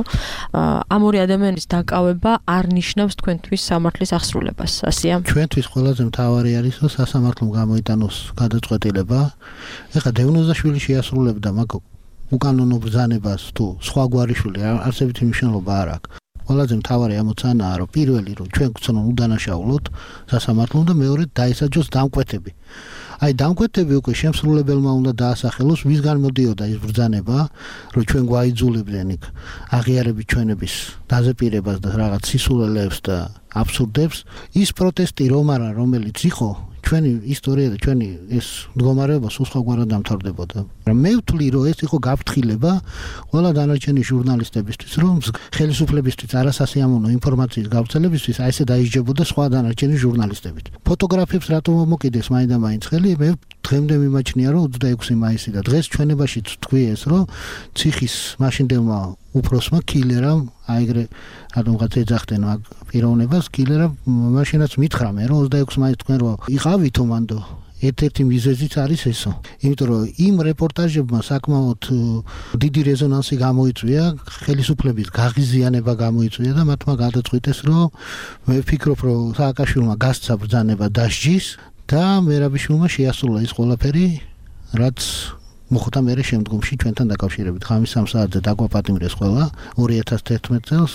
ამ ორი ადამიანის დაკავება არ ნიშნავს თქვენთვის სამართლის აღსრულებას, ასეა? ჩვენთვის ყველაზე მთავარი არის, რომ სასამართლომ გამოიტანოს გადაწყვეტილება. ეხლა დევნოზაშვილი შეასრულებდა მაგ უკანონო ბრძანებას თუ სხვა გვარიშვილი არსებითი მნიშვნელობა არ აქვს. ყველაზე მთავარი ამოცანაა, რომ პირველი რომ ჩვენ გვცნონ უდანაშაულოთ სასამართლომ და მეორე დაისაჯოს დამკვეთები. აი დამკვეთები უკვე შემსრულებელმა უნდა დაასახელოს, ვისგან მოდიოდა ის ბრძანება, რომ ჩვენ გვაიძულებდნენ იქ აღიარებით ჩვენების დაზეპირებას და რაღაც სისულელეებს და აბსურდებს. ის პროტესტი რომ არა, რომელიც იყო ჩვენი ისტორია და ჩვენი ეს მდგომარეობა სულ სხვაგვარად დამთავრდებოდა. მე ვთვლი, რომ ეს იყო გაფრთხილება ყველა დანარჩენი ჟურნალისტებისთვის, რომ ხელისუფლებისთვის არასასიამოვნო ინფორმაციის გავრცელებისთვის აი ესე დაიჯდებოდა სხვა დანარჩენი ჟურნალისტებით. ფოტოგრაფებს რატომ მომოკიდეს მაინდა-მაინც ხელი? მე დღემდე მიმაჩნია, რომ 26 მაისი და დღეს ჩვენებაშიც თქვი ეს, რომ ციხის მაშინდელმა უფროსმა კილერამ აიგრე რადგანაც ეძახდნენ მაგ პიროვნებას, კილერამ მაშინაც მითხრა მე, რომ 26 მაისს თქვენ რო იყავითო მანდო ერთ-ერთი მიზეზიც არის ესო. იმიტომ რომ იმ რეპორტაჟებმა საკმაოდ დიდი რეზონანსი გამოიწვია, ხელისუფლების გაღიზიანება გამოიწვია და მათმა გადაწყვიტეს, რომ მე ვფიქრობ, რომ სააკაშვილმა გასცა ბრძანება დასჯის და მერაბიშვილმა შეასრულა ის ყველაფერი, რაც მოხდა მე შემდგომში ჩვენთან დაკავშირებით. ღამის 3 საათზე დაგვაპატიმრეს ყველა 2011 წელს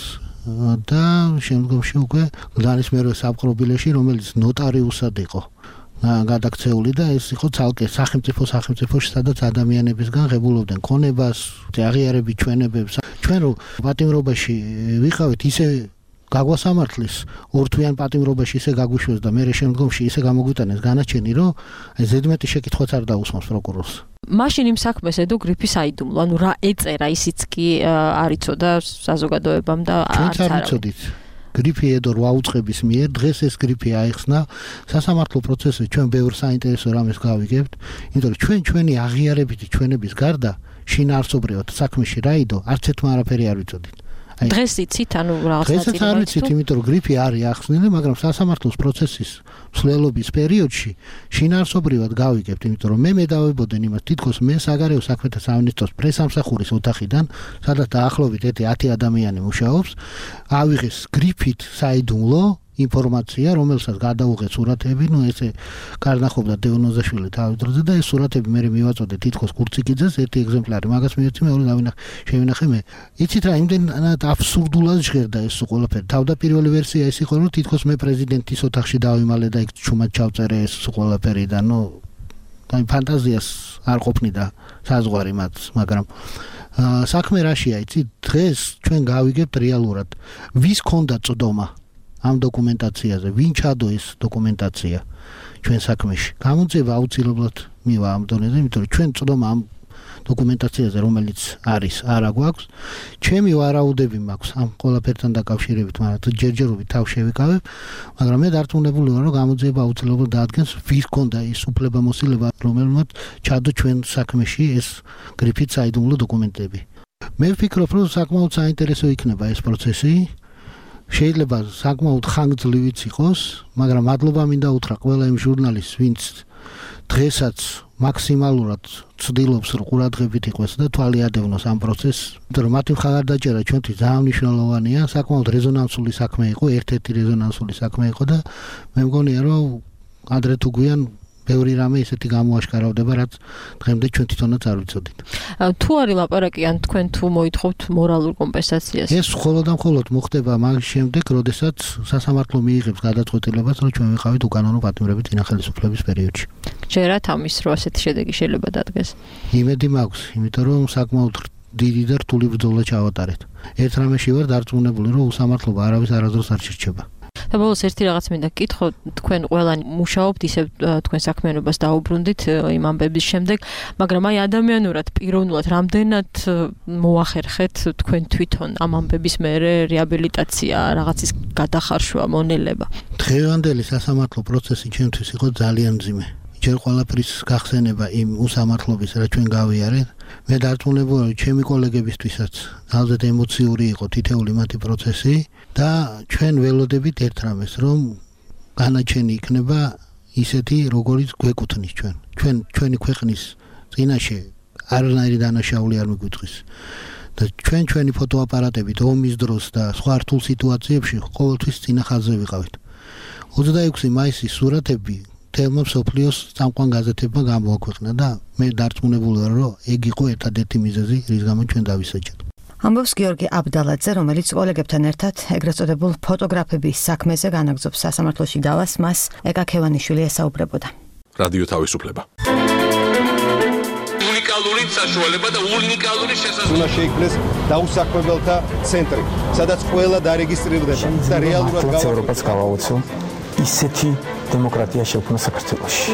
და შემდგომში უკვე გლანის მერვე საპყრობილეში, რომელიც ნოტარიუსად იყო გადაქცეული და ეს იყო ცალკე სახელმწიფოში, სადაც ადამიანებისგან ღებულობდნენ ქონებას, აღიარებით ჩვენებებს. ჩვენ რო პატიმრობაში ვიყავით, ისე გაგვასამართლის ორთვიან პატიმრობაში ისე გაგვიშვეს და მე შემდგომში ისე გამოგვიტანეს განაჩენი, რომ ზედმეტი შეკითხვაც არ დაусმოს პროკურორს. მაშინ იმ საქმეს ედო გრიფის აიდუმლო, ანუ რა ეწერა ისიც კი არ იცოდა საზოგადოებამ და არც არ იცოდით. გრიფი ედო აუწყების მიერ დღეს ეს გრიფი აიხსნა სასამართლო პროცესში ჩვენ ბევრ საინტერესო რამეს გავიგებთ, იმიტომ რომ ჩვენი აღიარებითი ჩვენების გარდა შინაარსობრივად საქმეში რა იდო არც ერთმა არაფერი არ ვიცოდით. დღეს იცით, ანუ რაღაც დღესაც არ ვიცით, იმიტომ რომ გრიფი არის ახსნილი, მაგრამ სასამართლოს პროცესის მსვლელობის პერიოდში შინაარსობრივად გავიგებთ, იმიტომ რომ მე დავებოდენ იმას, თითქოს მე საგარეო საქმეთა სამინისტროს პრესამსახურის ოთახიდან, სადაც დაახლოებით 10 ადამიანი მუშაობს, ავიღეს გრიფით საიდუმლო ინფორმაცია, რომელსაც გადაუღე სურათები, ესე კარნახობდა დევნოზაშვილი თავის დროზე და ეს სურათები მე მივაწოდე თითქოს კურციკიძეს, ერთი ეგზემპლარი მაგას მიეცი, მეორე შევინახე მე. იცით რა, იმდენად აბსურდულად ჟღერდა ეს ყველაფერი. თავდაპირველი ვერსია ის იყო, რომ თითქოს მე პრეზიდენტის ოთახში დავიმალე და იქ ჩუმად ჩავწერე ეს ყველაფერი და ფანტაზიას არ ყოფნიდა საზღვარი მათ, მაგრამ საქმე რაშია, იცით, დღეს ჩვენ გავიგებთ რეალურად, ვის ქონდა წვდომა ამ დოკუმენტაციაზე, ვინ ჩადო ეს დოკუმენტაცია ჩვენ საქმეში. გამოძება აუცილებლად მივა ამ დონეზე, იმიტომ რომ ჩვენ წვდომა ამ დოკუმენტაციაზე, რომელიც არის, არა გვაქვს. ჩემი ვარაუდები მაქვს ამ ყველაფერთან დაკავშირებით, მაგრამ ჯერჯერობით თავ შევიკავებ, მაგრამ მე დარწმუნებული ვარ, რომ გამოძება აუცილებლად დაადგენს, ვის ქონდა ის უფლებამოსილება, რომელმაც ჩადო ჩვენ საქმეში ეს გრიფით საიდუმლო დოკუმენტები. მე ვფიქრობ, რომ საკმაოდ საინტერესო იქნება ეს პროცესი. შეიძლება საკმაოდ ხანგრძლივიც იყოს, მაგრამ მადლობა მინდა უთხრა ყველა იმ ჟურნალისტს, ვინც დღესაც მაქსიმალურად ცდილობს რომ ყურადღებით იყოს და თვალი ადევნოს ამ პროცესს, იმიტომ რომ მათი მხარდაჭერა ჩვენთვის ძალიან მნიშვნელოვანია, საკმაოდ რეზონანსული საქმე იყო, ერთ-ერთი რეზონანსული საქმე იყო და მე მგონია რომ ადრე თუ გვიან ბევრი რამე ისეთი გამოაშკარავდება, რაც დღემდე ჩვენ თვითონაც არ ვიცოდით. თუ არის ლაპარაკი ან თქვენ თუ მოითხოვთ მორალურ კომპენსაციას? ეს მხოლოდ და მხოლოდ მოხდება მაგ შემდეგ, როდესაც სასამართლო მიიღებს გადაწყვეტილებას, რომ ჩვენ ვიყავით უკანონო პატიმრებით წინა ხელისუფლების პერიოდში. ჯერათ ამის რო ასეთი შედეგი შეიძლება დადგეს? იმედი მაქვს, იმიტომ რომ საკმაოდ დიდი და რთული ბრძოლა ჩავატარეთ. ერთ რამეში ვარ დარწმუნებული, რომ უსამართლობა არავის არასდროს არ შერჩება. და ბოლოს ერთი რაღაც მინდა გკითხო, თქვენ ყველანი მუშაობთ, ისევ თქვენ საქმიანობას დაუბრუნდით იმ ამბების შემდეგ, მაგრამ აი ადამიანურად, პიროვნულად, რამდენად მოახერხეთ თქვენ თვითონ ამ ამბების მერე რეაბილიტაცია, რაღაცის გადახარშვა, მონელება? დღევანდელი სასამართლო პროცესი ჩემთვის იყო ძალიან მძიმე. ჯერ ყველაფრის გახსენება იმ უსამართლობის, რაც ჩვენ გავიარეთ, მე დარწმუნებული ვარ, ჩემი კოლეგებისთვისაც ძალზედ ემოციური იყო თითეული მათი პროცესი და ჩვენ ველოდებით ერთ რამეს, რომ განაჩენი იქნება ისეთი, როგორიც გვეკუთვნის ჩვენ. ჩვენი ქვეყნის წინაშე არანაირი დანაშაული არ მიგვიწვის. და ჩვენი ფოტოაპარატებით ომის დროს და სხვა რთულ სიტუაციებში ყოველთვის წინა ხაზზე ვიყავით. 26 მაისის სურათები თელმა მსოფლიოს წამყვან გაზეთებმა გამოაქვეყნა და მე დარწმუნებული ვარ, რომ ეგ იყო ერთადერთი მიზეზი, რის გამო ჩვენ დავისაჯეთ. ამბობს გიორგი აბდალაძე, რომელიც კოლეგებთან ერთად ეგრეთ წოდებულ ფოტოგრაფების საქმეზე განაგრძობს სასამართლოში დავას, მას ეკა ქევანიშვილი ესაუბრებოდა. რადიო თავისუფლება. უნიკალური საშუალება და უნიკალური შესაძლებლობა. უნდა შეიქმნეს დაუსაქმებელთა ცენტრი, სადაც ყველა დარეგისტრირდება და რეალურად ევროპას გავაოცო ისეთი დემოკრატია შექმნა საქართველოში.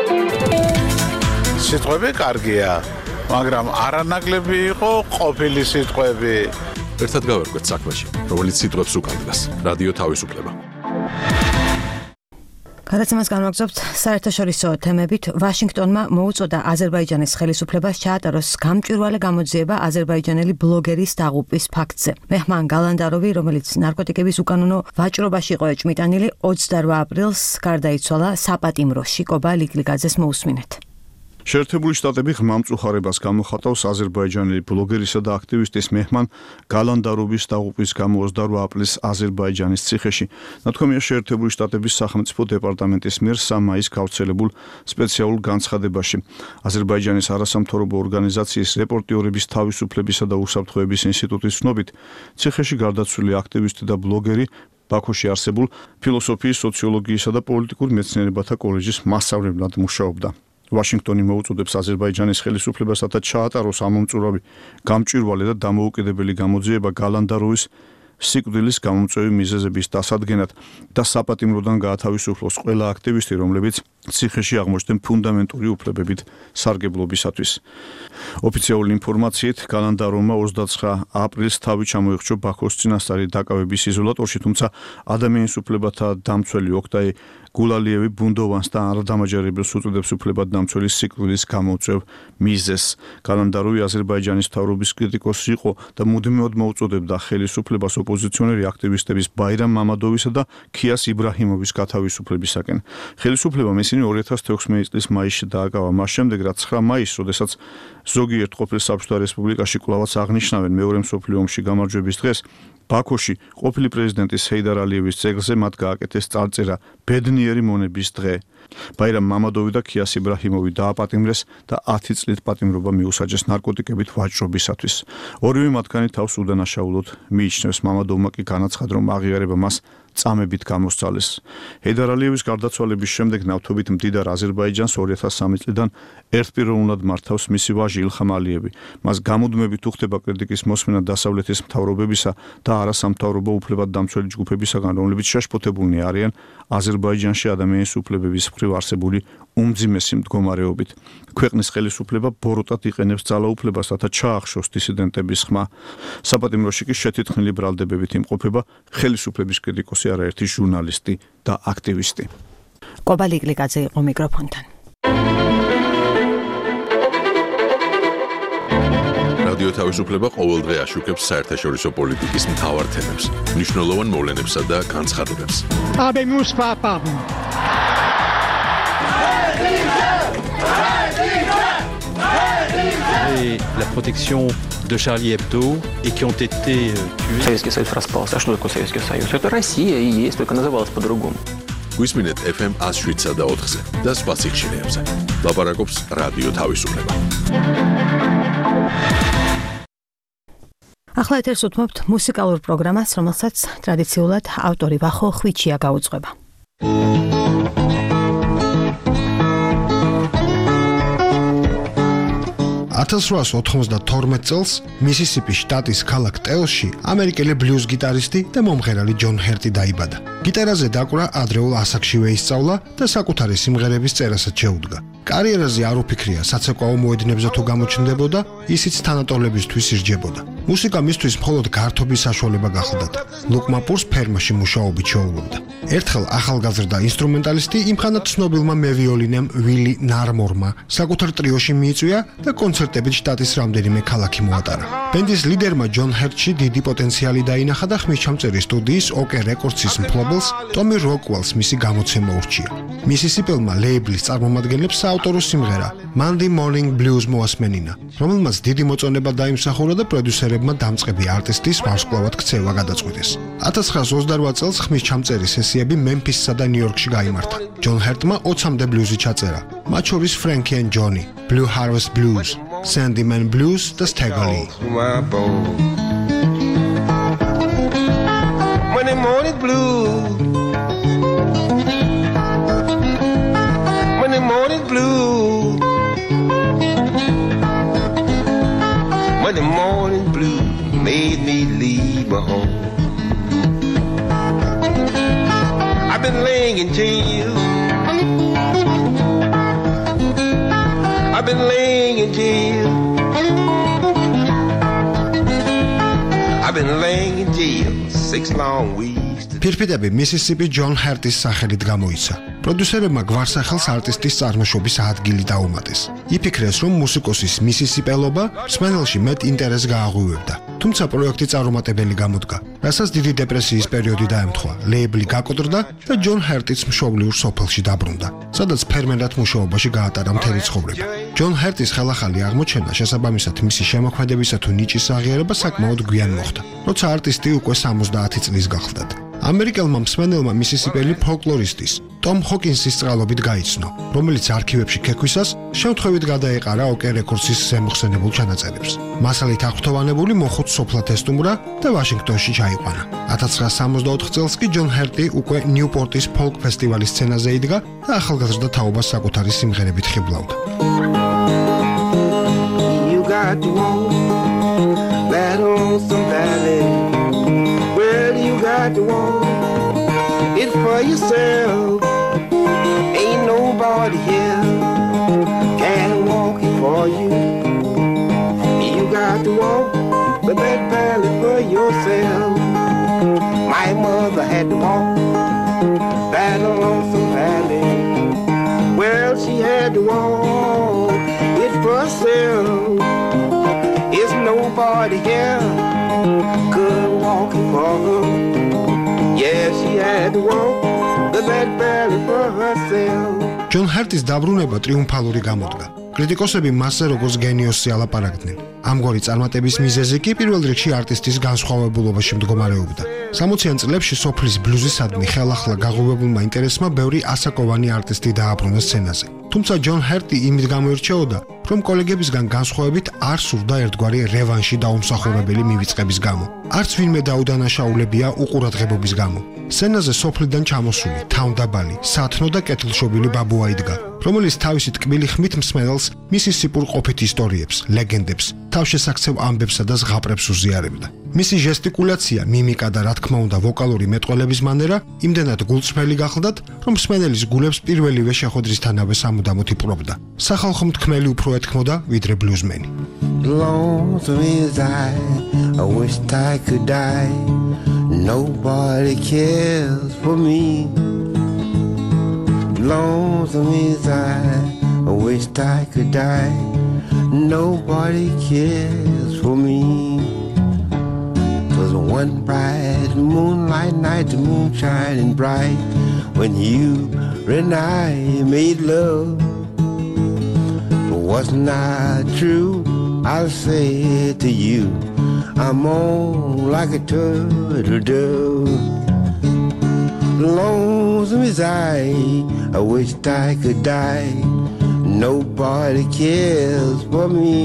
სიტყვები კარგია, მაგრამ არანაკლები იყო ყოფილი სიტყვები. ერთად გავერკვეთ საქმეში, რომელიც სიტყვებს უკავშირდება. რადიო თავისუფლება. გადაცემას განვაგრძობთ საერთაშორისო თემებით. ვაშინგტონმა მოუწოდა აზერბაიჯანის ხელისუფლებას ჩაატაროს გამჭვირვალე გამოძიება აზერბაიჯანელი ბლოგერის დაღუპვის ფაქტზე. მეჰმან გალანდაროვი, რომელიც ნარკოტიკების უკანონო ვაჭრობაში იყო ეჭმიტანილი, 28 აპრილს გარდაიცვალა საპატიმროში. კობა ლიკლიგაძეს მოусმინეთ. შეერთებული შტატები ღრმა მწუხარებას გამოხატავს აზერბაიჯანელი ბლოგერისა და აქტივისტის მეჰმან გალანდაროვის დაღუპვის გამო 28 აპრილს აზერბაიჯანის ციხეში. ნათქვამია შეერთებული შტატების სახელმწიფო დეპარტამენტის მიერ 3 მაისს გავრცელებულ სპეციალურ განცხადებაში. აზერბაიჯანის არასამთავრობო ორგანიზაციის რეპორტიორების თავისუფლებისა და უსაფრთხოების ინსტიტუტის ცნობით, ციხეში გარდაცვლილი აქტივისტი და ბლოგერი ბაქოში არსებულ ფილოსოფიის, სოციოლოგიისა და პოლიტიკურ მეცნიერებათა კოლეჯის მასწავლებლად მუშაობდა. ვაშინგტონი მოუწოდებს აზერბაიჯანის ხელისუფლებასაც ჩაატაროს ამომწურავი, გამჭვირვალე და დამოუკიდებელი გამოძიება გალანდაროვის სიკვდილის გამომწვევი მიზეზების დასადგენად და საპატიმროდან გაათავისუფლოს ყველა აქტივისტი, რომლებიც ციხეში აღმოჩნდნენ ფუნდამენტური უფლებებით სარგებლობისათვის. ოფიციალური ინფორმაციით, გალანდაროვმა 29 აპრილს თავი ჩამოიხრჩო ბაქოს წინასწარი დაკავების იზოლატორში, თუმცა ადამიანის უფლებათა დამცველი ოქტაი გულალიევი ბუნდოვანს და არადამაჯერებელს უწოდებს უფლებად დამცველი სიკვდილის გამოწვევ მიზეზს. გალანდაროვი აზერბაიჯანის მთავრობის კრიტიკოსი იყო და მუდმივად მოუწოდებდა ხელისუფლებას ოპოზიციონერი აქტივისტების ბაირამ მამადოვისა და ქიას იბრაჰიმოვის გათავისუფლებისაკენ. ხელისუფლებამ ისინი 2016 წლის მაისში დააკავა, მას შემდეგ რაც 9 მაისს, როდესაც ზოგიერთ ყოფილ საბჭოთა რესპუბლიკაში კვლავაც აღნიშნავენ მეორე მსოფლიო ომში გამარჯვების დღეს, ბაქოში ყოფილი პრეზიდენტის ჰეიდარ ალიევის ძეგლზე მათ გააკეთეს წარწერა ბედნიერი მონების დღე. ბაირამ მამადოვი და ქიას იბრაჰიმოვი დააპატიმრეს და 10 წლით პატიმრობა მიუსაჯეს ნარკოტიკებით ვაჭრობისათვის. ორივე მათგანი თავს უდანაშაულოდ მიიჩნევს. მამადოვმა კი განაცხადა, რომ აღიარება მას წამებით გამოსცალეს. ჰეიდარ ალიევის გარდაცვალების შემდეგ ნავთობით მდიდარ აზერბაიჯანს 2003 წლიდან ერთპიროვნულად მართავს მისი ვაჟი ილხამ ალიევი. მას გამუდმებით უხდება კრიტიკის მოსმენა დასავლეთის მთავრობებისა და არასამთავრობო უფლებად დამცველი ჯგუფებისაგან, რომლებიც შეშფოთებულნი არიან აზერბაიჯანში ადამიანის უფლებების მხრივ არსებული უმძიმესი მდგომარეობით. ქვეყნის ხელისუფლება ბოროტად იყენებს ძალაუფლებას, რათა ჩაახშოს დისიდენტების ხმა. საპატიმროში კი შეთითხმილი ბრალდებებით იმყოფება ხელისუფლების კრიტიკოსი, არაერთი ჟურნალისტი და აქტივისტი. კობა ლიკლიგაძე იყო მიკროფონთან. რადიო რადიო თავისუფლება ყოველდღე აშუქებს საერთაშორისო პოლიტიკის მთავარ თემებს, მნიშვნელოვან მოვლენებსა და განცხადებებს. Habemus papam. Et la protection de Charlie Hebdo et qui ont été tués. Советский Союз распался. А что такое Советский Союз? Это Россия и есть, только называлась по-другому. გვისმინეთ FM 107 და 4-ზე და სხვა სიხშირეებზე. ლაპარაკობს რადიო თავისუფლება. ახლა ეთერს უთმობთ მუსიკალურ პროგრამას, რომელსაც ტრადიციულად ავტორი ვახო ხვიჩია გაუძღვება. 1892 წელს მისისიპის შტატის ქალაქ ტელსში ამერიკელი ბლუზ გიტარისტი და მომღერალი ჯონ ჰერტი დაიბადა. გიტარაზე დაკვრა ადრეულ ასაკშივე ისწავლა და საკუთარი სიმღერების წერასაც შეუდგა. კარიერაზე არ უფიქრია, საცეკვაო მოედნებზე თუ გამოჩნდებოდა, ისიც თანატოლებისთვის ირჯებოდა. მუსიკა მისთვის მხოლოდ გართობის საშუალება გახლდათ. ლუკმა პურს ფერმაში მუშაობით შეუვლობდა. ერთხელ ახალგაზრდა ინსტრუმენტალისტი იმხანად ცნობილმა მევიოლინემ ვილი ნარმორმა საკუთარ ტრიოში მიიწვია და კონცერტებით შტატის რამდენიმე ქალაქი მოატარა. ბენდის ლიდერმა ჯონ ჰერტში დიდი პოტენციალი დაინახა და ხმისჩამწერი სტუდიის ოკ რეკორდსის მფლობელს ტომი როკველს მისი გამოცემა ურჩია. მისისიპელმა ლეიბლის წარმომადგენლებს საავტორო სიმღერა Monday Morning Blues მოასმენინა, რომელმაც დიდი მოწონება დაიმსახურა და პროდიუსერებმა დამწყები არტისტის ვარსკვლავად ქცევა გადაწყვიტეს. 1928 წელს ხმისჩამწერი სესიები მემფისსა და ნიუ-იორკში გაიმართა. ჯონ ჰერტმა 20-მდე ბლუზი ჩაწერა, მათ შორის Frankie and Johnny, Blue Harvest Blues, Sandyman Blues და Stagger Lee. Monday morning blues. Monday morning blues. Monday morning blues made me leave my home. I've been laying in jail. I've been laying in jail. I've been laying in jail 6 long weeks. ფირფიტები მისისიპი ჯონ ჰერტის სახელით გამოიცა. პროდიუსერებმა გვარსახელს არტისტის წარმოშობის ადგილი დაუმატეს. იფიქრეს, რომ მუსიკოსის მისისიპელობა მსმენელში მეტ ინტერესს გააღვივებდა. თუმცა პროექტი წარუმატებელი გამოდგა, რასაც დიდი დეპრესიის პერიოდი დაემთხვა. ლეიბლი გაკოტრდა და ჯონ ჰერტიც მშობლიურ სოფელში დაბრუნდა, სადაც ფერმერად მუშაობაში გაატარა მთელი ცხოვრება. ჯონ ჰერტის ხელახალი აღმოჩენა შესაბამისად მისი შემოქმედებისა თუ ნიჭის აღიარება საკმაოდ გვიან მოხდა, როცა არტისტი უკვე 70 წლის გახლდათ. ამერიკელმა მსმენელმა მისისიპელი ფოლკლორისტის ტომ ჰოკინსის წყალობით გაიცნო, რომელიც არქივებში ქექვისას შემთხვევით გადაეყარა ოკ რეკორდსის ზემოხსენებულ ჩანაწერებს. მასალით აღფრთოვანებული მოხუც სოფლად ესტუმრა და ვაშინგტონში ჩაიყვანა. 1964 წელს კი ჯონ ჰერტი უკვე ნიუპორტის ფოლკ ფესტივალის სცენაზე იდგა და ახალგაზრდა თაობას საკუთარი სიმღერებით ხიბლავდა. You got to walk that lonesome valley. You got to walk it for yourself. Ain't nobody here can walk it for you. You got to walk the bed valley for yourself. My mother had to walk that lonesome valley. Well, she had to walk it for herself. It's nobody here could walk it for her. Yeah, she had to walk the bed valley for herself. ჯონ ჰერტის დაბრუნება ტრიუმფალური გამოდგა. კრიტიკოსები მასზე როგორც გენიოსი ალაპარაკდნენ. ამგვარი წარმატების მიზეზი კი პირველ რიგში არტისტის განსხვავებულობაში მდგომარეობდა. 60-იან წლებში სოფლის ბლუზისადმი ხელახლა გაღვივებულმა ინტერესმა ბევრი ასაკოვანი არტისტი დააბრუნა სცენაზე. თუმცა ჯონ ჰერტი იმით გამოირჩეოდა, რომ კოლეგებისგან განსხვავებით არ სურდა ერთგვარი რევანში დაუმსახურებელი მივიწყების გამო. არც ვინმე დაუდანაშაულებია უყურადღებობის გამო. სცენაზე სოფლიდან ჩამოსული, თავდაბალი, სათნო და კეთილშობილი ბაბუა იდგა, რომელიც თავისი ტკბილი ხმით მსმენელს მისისიპურ ყოფით ისტორიებს, ლეგენდებს, თავშესაქცევ ამბებსა და ზღაპრებს უზიარებდა. მისი ჟესტიკულაცია, მიმიკა და რა თქმა უნდა ვოკალური მეტყველების მანერა იმდენად გულწრფელი გახლდათ, რომ მსმენელის გულებს პირველივე შეხვედრისთანავე სამუდამოდ იპყრობდა. სახალხო მთქმელი უფრო ეთქმოდა, ვიდრე ბლუზმენი. Lonesome as I wish I could die. Nobody cares for me. Lonesome as I wish I could die. nobody cares for me. 'Twas one bright moonlight night, the moon shining bright, when you and I made love. But wasn't not true, I'll say to you, I'm on like a turtle dove. Lonesome as I wished I could die. Nobody cares for me.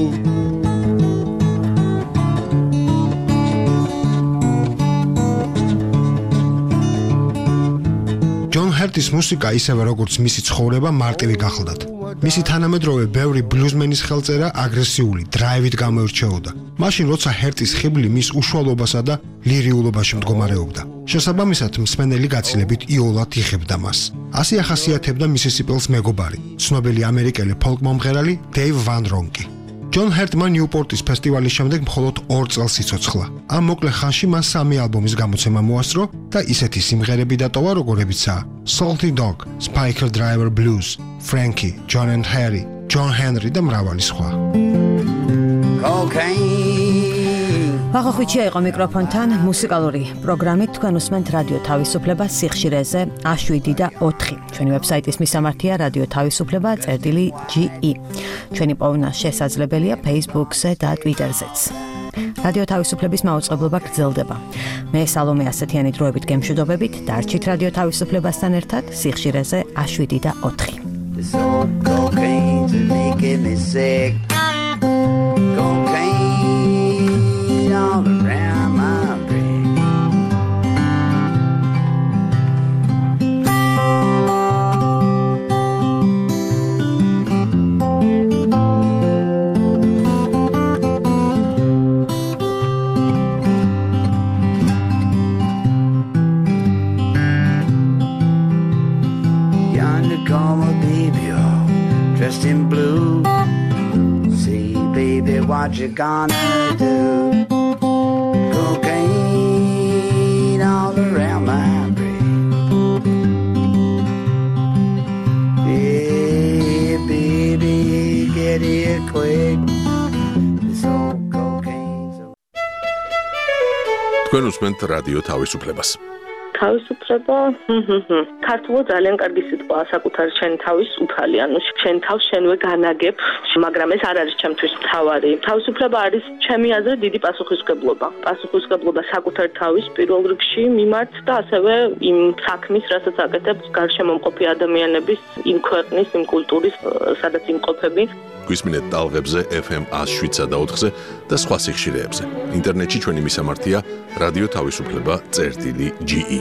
ჯონ ჰერტის მუსიკა ისევე როგორც მისი ცხოვრება მარტივი გახლდათ. მისი თანამედროვე ბევრი ბლუზმენის ხელწერა აგრესიული, დრაივით გამოირჩეოდა. მაშინ როცა ჰერტის ხიბლი მის უშუალობასა და ლირიულობაში მდგომარეობდა. შესაბამისად, მსმენელი გაცილებით იოლად იხებდა მას. ასე ახასიათებდა მისისიპელს მეგობარი, ცნობილი ამერიკელი ფოლკ მომღერალი დეივ ვან რონკი. ჯონ ჰერტმა ნიუპორტის ფესტივალის შემდეგ მხოლოდ 2 წელს იცოცხლა. ამ მოკლე ხანში მან 3 ალბომის გამოცემა მოასწრო და ისეთი სიმღერები დატოვა, როგორებიცაა Salty Dog, Spiker Driver Blues, Frankie, John and Harry, John Henry და მრავალი სხვა. ახოხვიჩია იყო მიკროფონთან მუსიკალური პროგრამით თქვენ უსმენთ რადიო თავისუფლება სიხშირეზე A7 და 4. ჩვენი ვებსაიტის მისამართია რადიო თავისუფლება.ge. ჩვენი პოვნა შესაძლებელია Facebook-ზე და Twitter-ზეც. რადიო თავისუფლების მაუწყებლობა გრძელდება. მე სალომე ასეთიანი დროებით გემშვიდობებით, დარჩით რადიო თავისუფლებასთან ერთად სიხშირეზე A7 და 4. All around my brain. Yonder come a baby all dressed in blue. Say, baby, what you gonna do? Cocaine all around my brain. Yeah, baby, get here quick. This old cocaine's თქვენ უსმენთ რადიო თავისუფლებას. თავისუფლება ქართულად ძალიან კარგი სიტყვაა საკუთარი შენი თავის უფალი, ანუ შენ თავს შენვე განაგებ, მაგრამ ეს არ არის ჩემთვის მთავარი. თავისუფლება არის ჩემი აზრით დიდი პასუხისმგებლობა. პასუხისმგებლობა საკუთარ თავის პირველ რიგში მიმართ და ასევე იმ საქმის, რასაც აკეთებ გარშემო მყოფი ადამიანების, იმ ქვეყნის, იმ კულტურის, სადაც იმყოფები. გვისმინეთ ტალღებზე FM 107 და 4-ზე და სხვა სიხშირეებზე. ინტერნეტში ჩვენი მისამართია რადიო თავისუფლება.ge.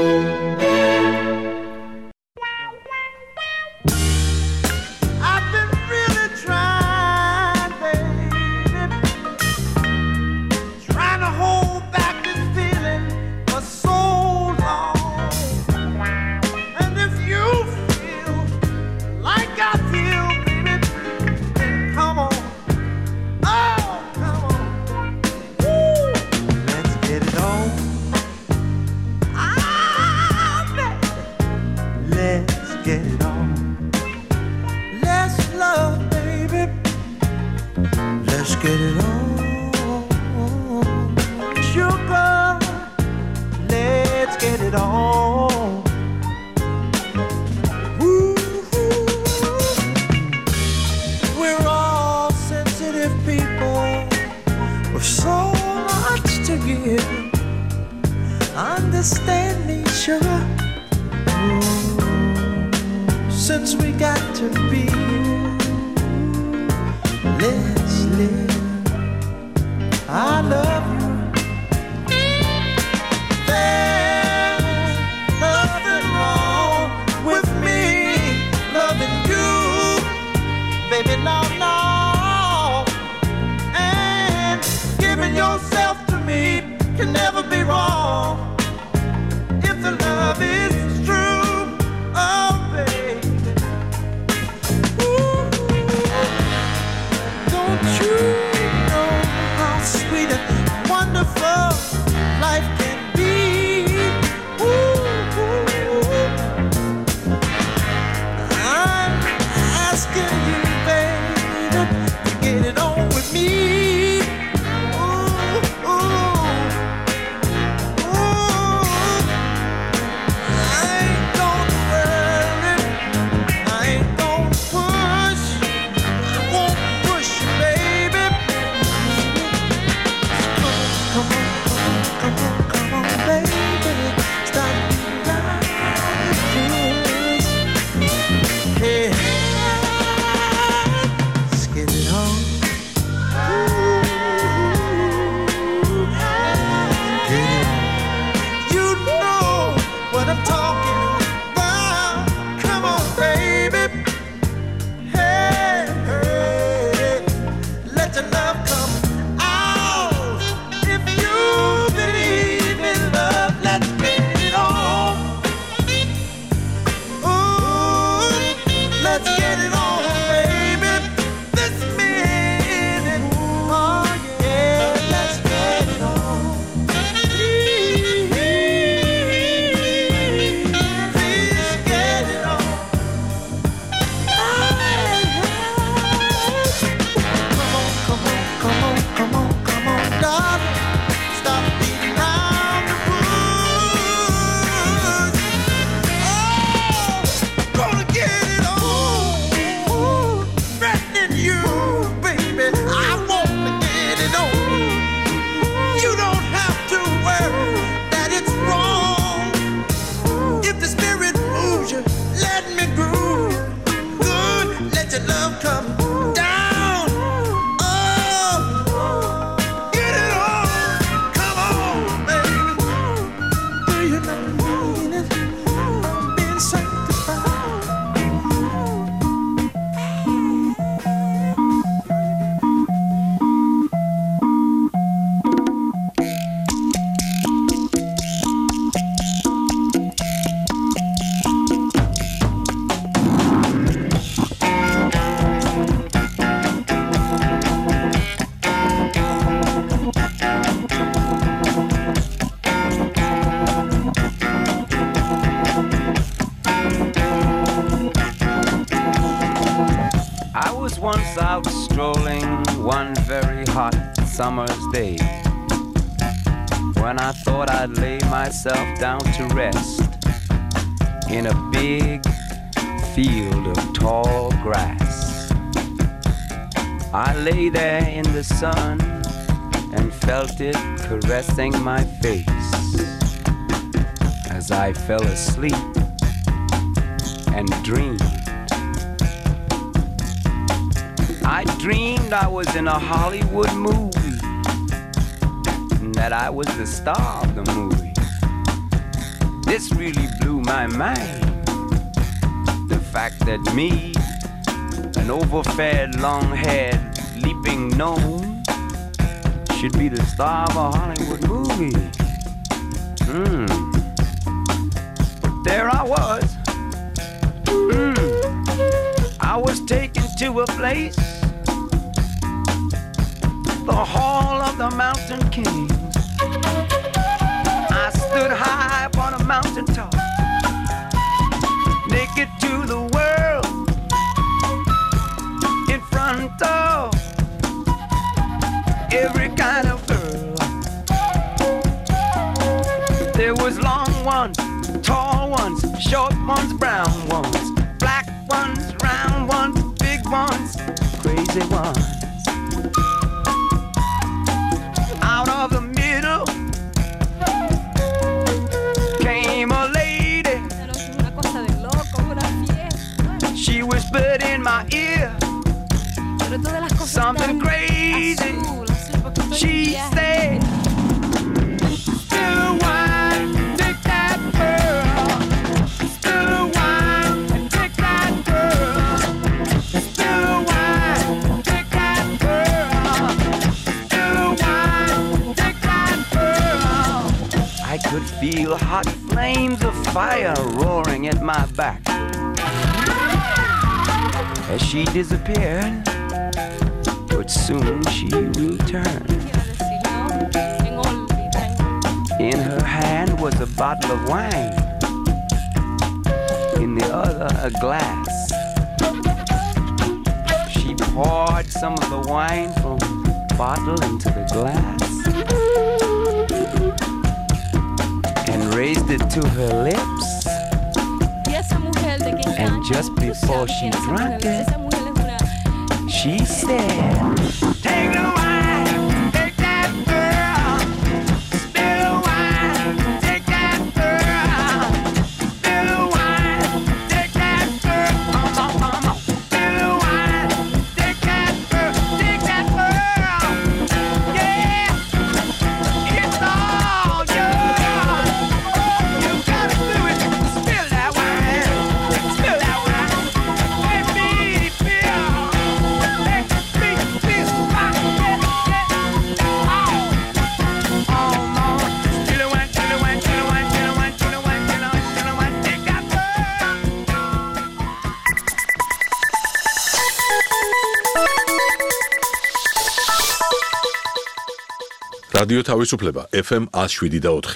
Understand each other. Since we got to be, let's live. I love you. There's nothing wrong with me loving you, baby. No, no. And giving yourself to me can never be wrong. The love is true, oh baby. out strolling one very hot summer's day, when I thought I'd lay myself down to rest in a big field of tall grass. I lay there in the sun and felt it caressing my face as I fell asleep and dreamed. I dreamed I was in a Hollywood movie, and that I was the star of the movie. This really blew my mind. The fact that me, an overfed, long-haired, leaping gnome, should be the star of a Hollywood movie. But there I was. I was taken to a place, the Hall of the Mountain Kings. I stood high upon a mountain top, naked to the world, in front of every kind of girl. There was long ones, tall ones, short ones, brown ones, black ones, round ones, big ones, crazy ones. Out of the middle came a lady. She whispered in my ear something crazy. She said, "Still wine, take that girl. Still wine, take that girl. Still wine, take that girl. Still wine, take that girl." I could feel hot flames of fire roaring at my back as she disappeared, but soon she returned. In her hand was a bottle of wine, in the other a glass. She poured some of the wine from the bottle into the glass and raised it to her lips. And just before she drank it, she said, "Take the wine, take that girl. Spill the wine, take that girl. Spill the wine, take that girl. Spill the wine, take that girl, take that girl. Yeah, it's all yours. You gotta do it. Spill that wine, spill that wine. Let me feel. რადიო თავისუფლება FM 107.4.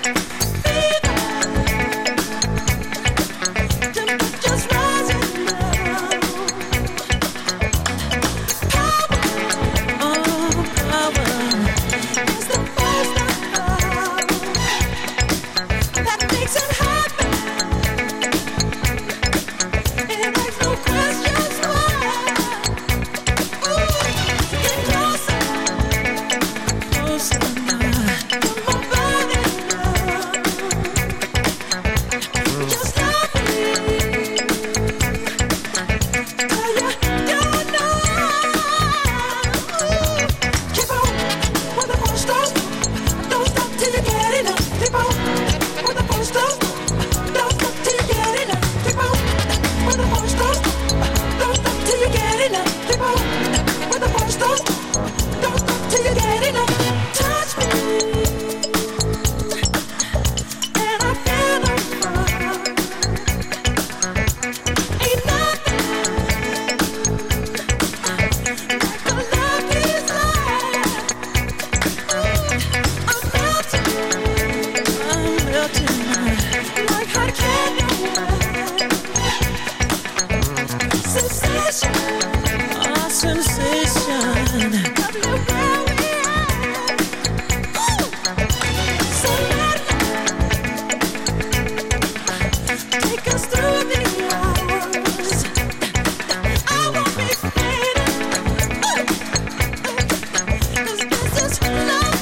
Just rising up. sensation. Take us through the hours. I won't be fading. 'Cause this is love.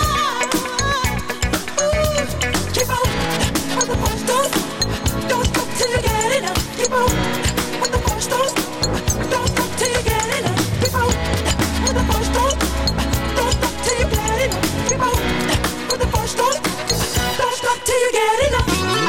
Keep on with the first dose. Don't stop till you get enough. Keep on with the first dose. Don't stop till you get enough. Keep on with the first dose. Don't stop till you get enough. Keep on with the first dose. Don't stop till you get enough.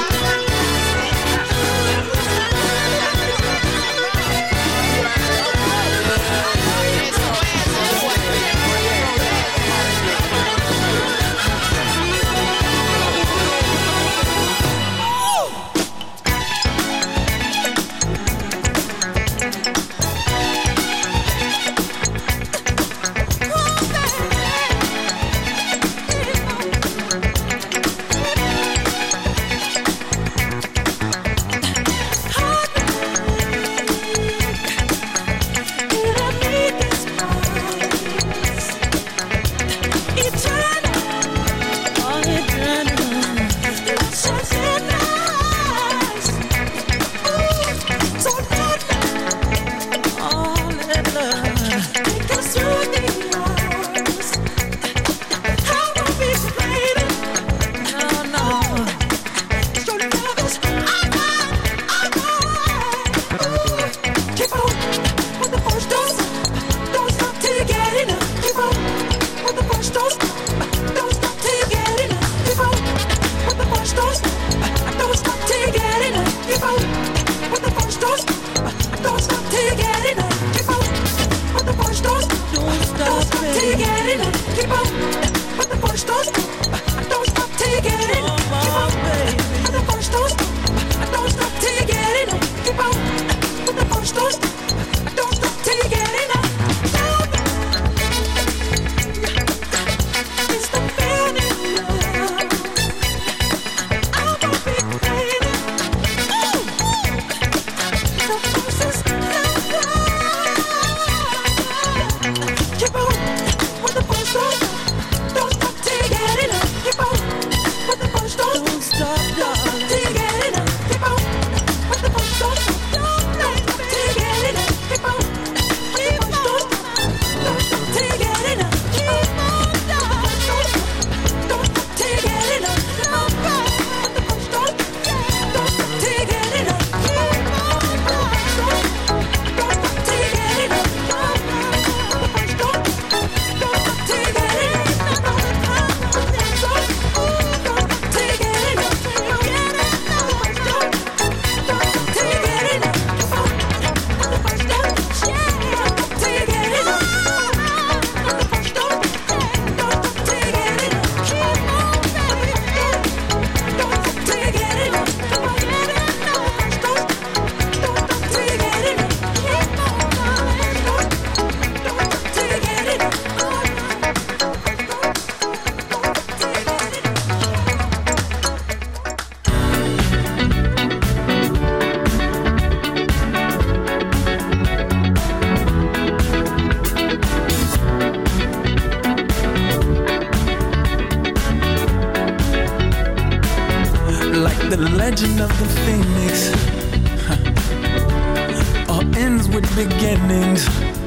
The legend of the phoenix all ends with beginnings.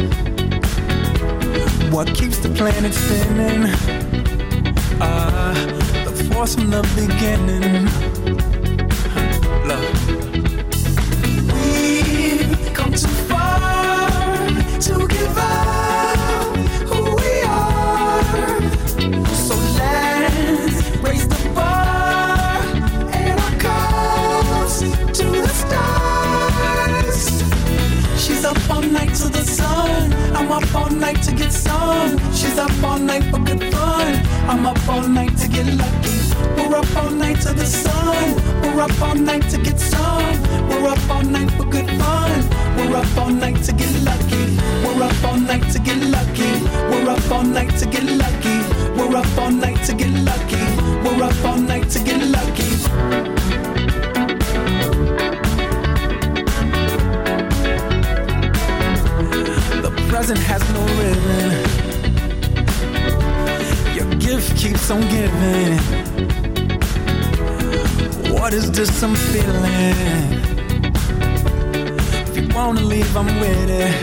What keeps the planet spinning? The force from the beginning. Love. We've come too far to give up who we are. So let's raise the bar and our cups to the stars. She's up all night to the sun. I'm up all night to get some. She's up all night for good fun. I'm up all night to get lucky. We're up all night to the sun. We're up all night to get some. We're up all night for good fun. We're up all night to get lucky. We're up all night to get lucky. We're up all night to get lucky. We're up all night to get lucky. We're up all night to get lucky. present has no ribbon. Your gift keeps on giving. What is this I'm feeling? If you wanna leave, I'm with it.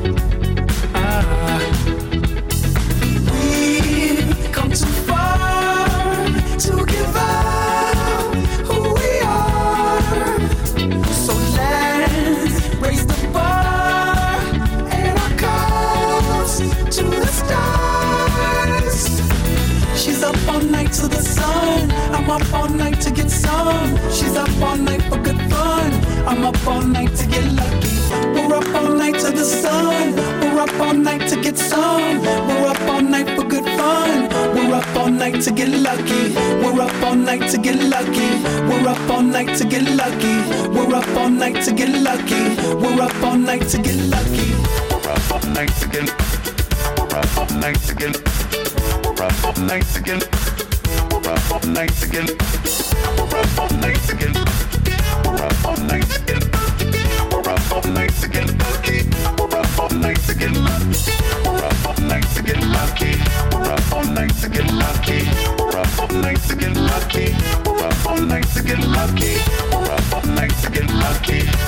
We've come too far to give up who we are. So let's raise the bar and our cups to the stars. She's up all night to the sun. I'm up all night to get some. She's up all night for good fun. I'm up all night to get lucky. We're up all night to the sun. We're up all night to get some. We're up all night for good fun. We're up all night to get lucky. We're up all night to get lucky. We're up all night to get lucky. We're up all night to get lucky. We're up all night to get lucky. We're up all night to get. We're up all night to get. We're up all night to get. We're up all night to get. We're up all night to get. We're up all night to get. We're up all night to get lucky. We're up all night to get lucky. We're up all night to get lucky. We're up all night to get lucky. We're up all night to get lucky. We're up all night to get lucky. We're up all night to get lucky.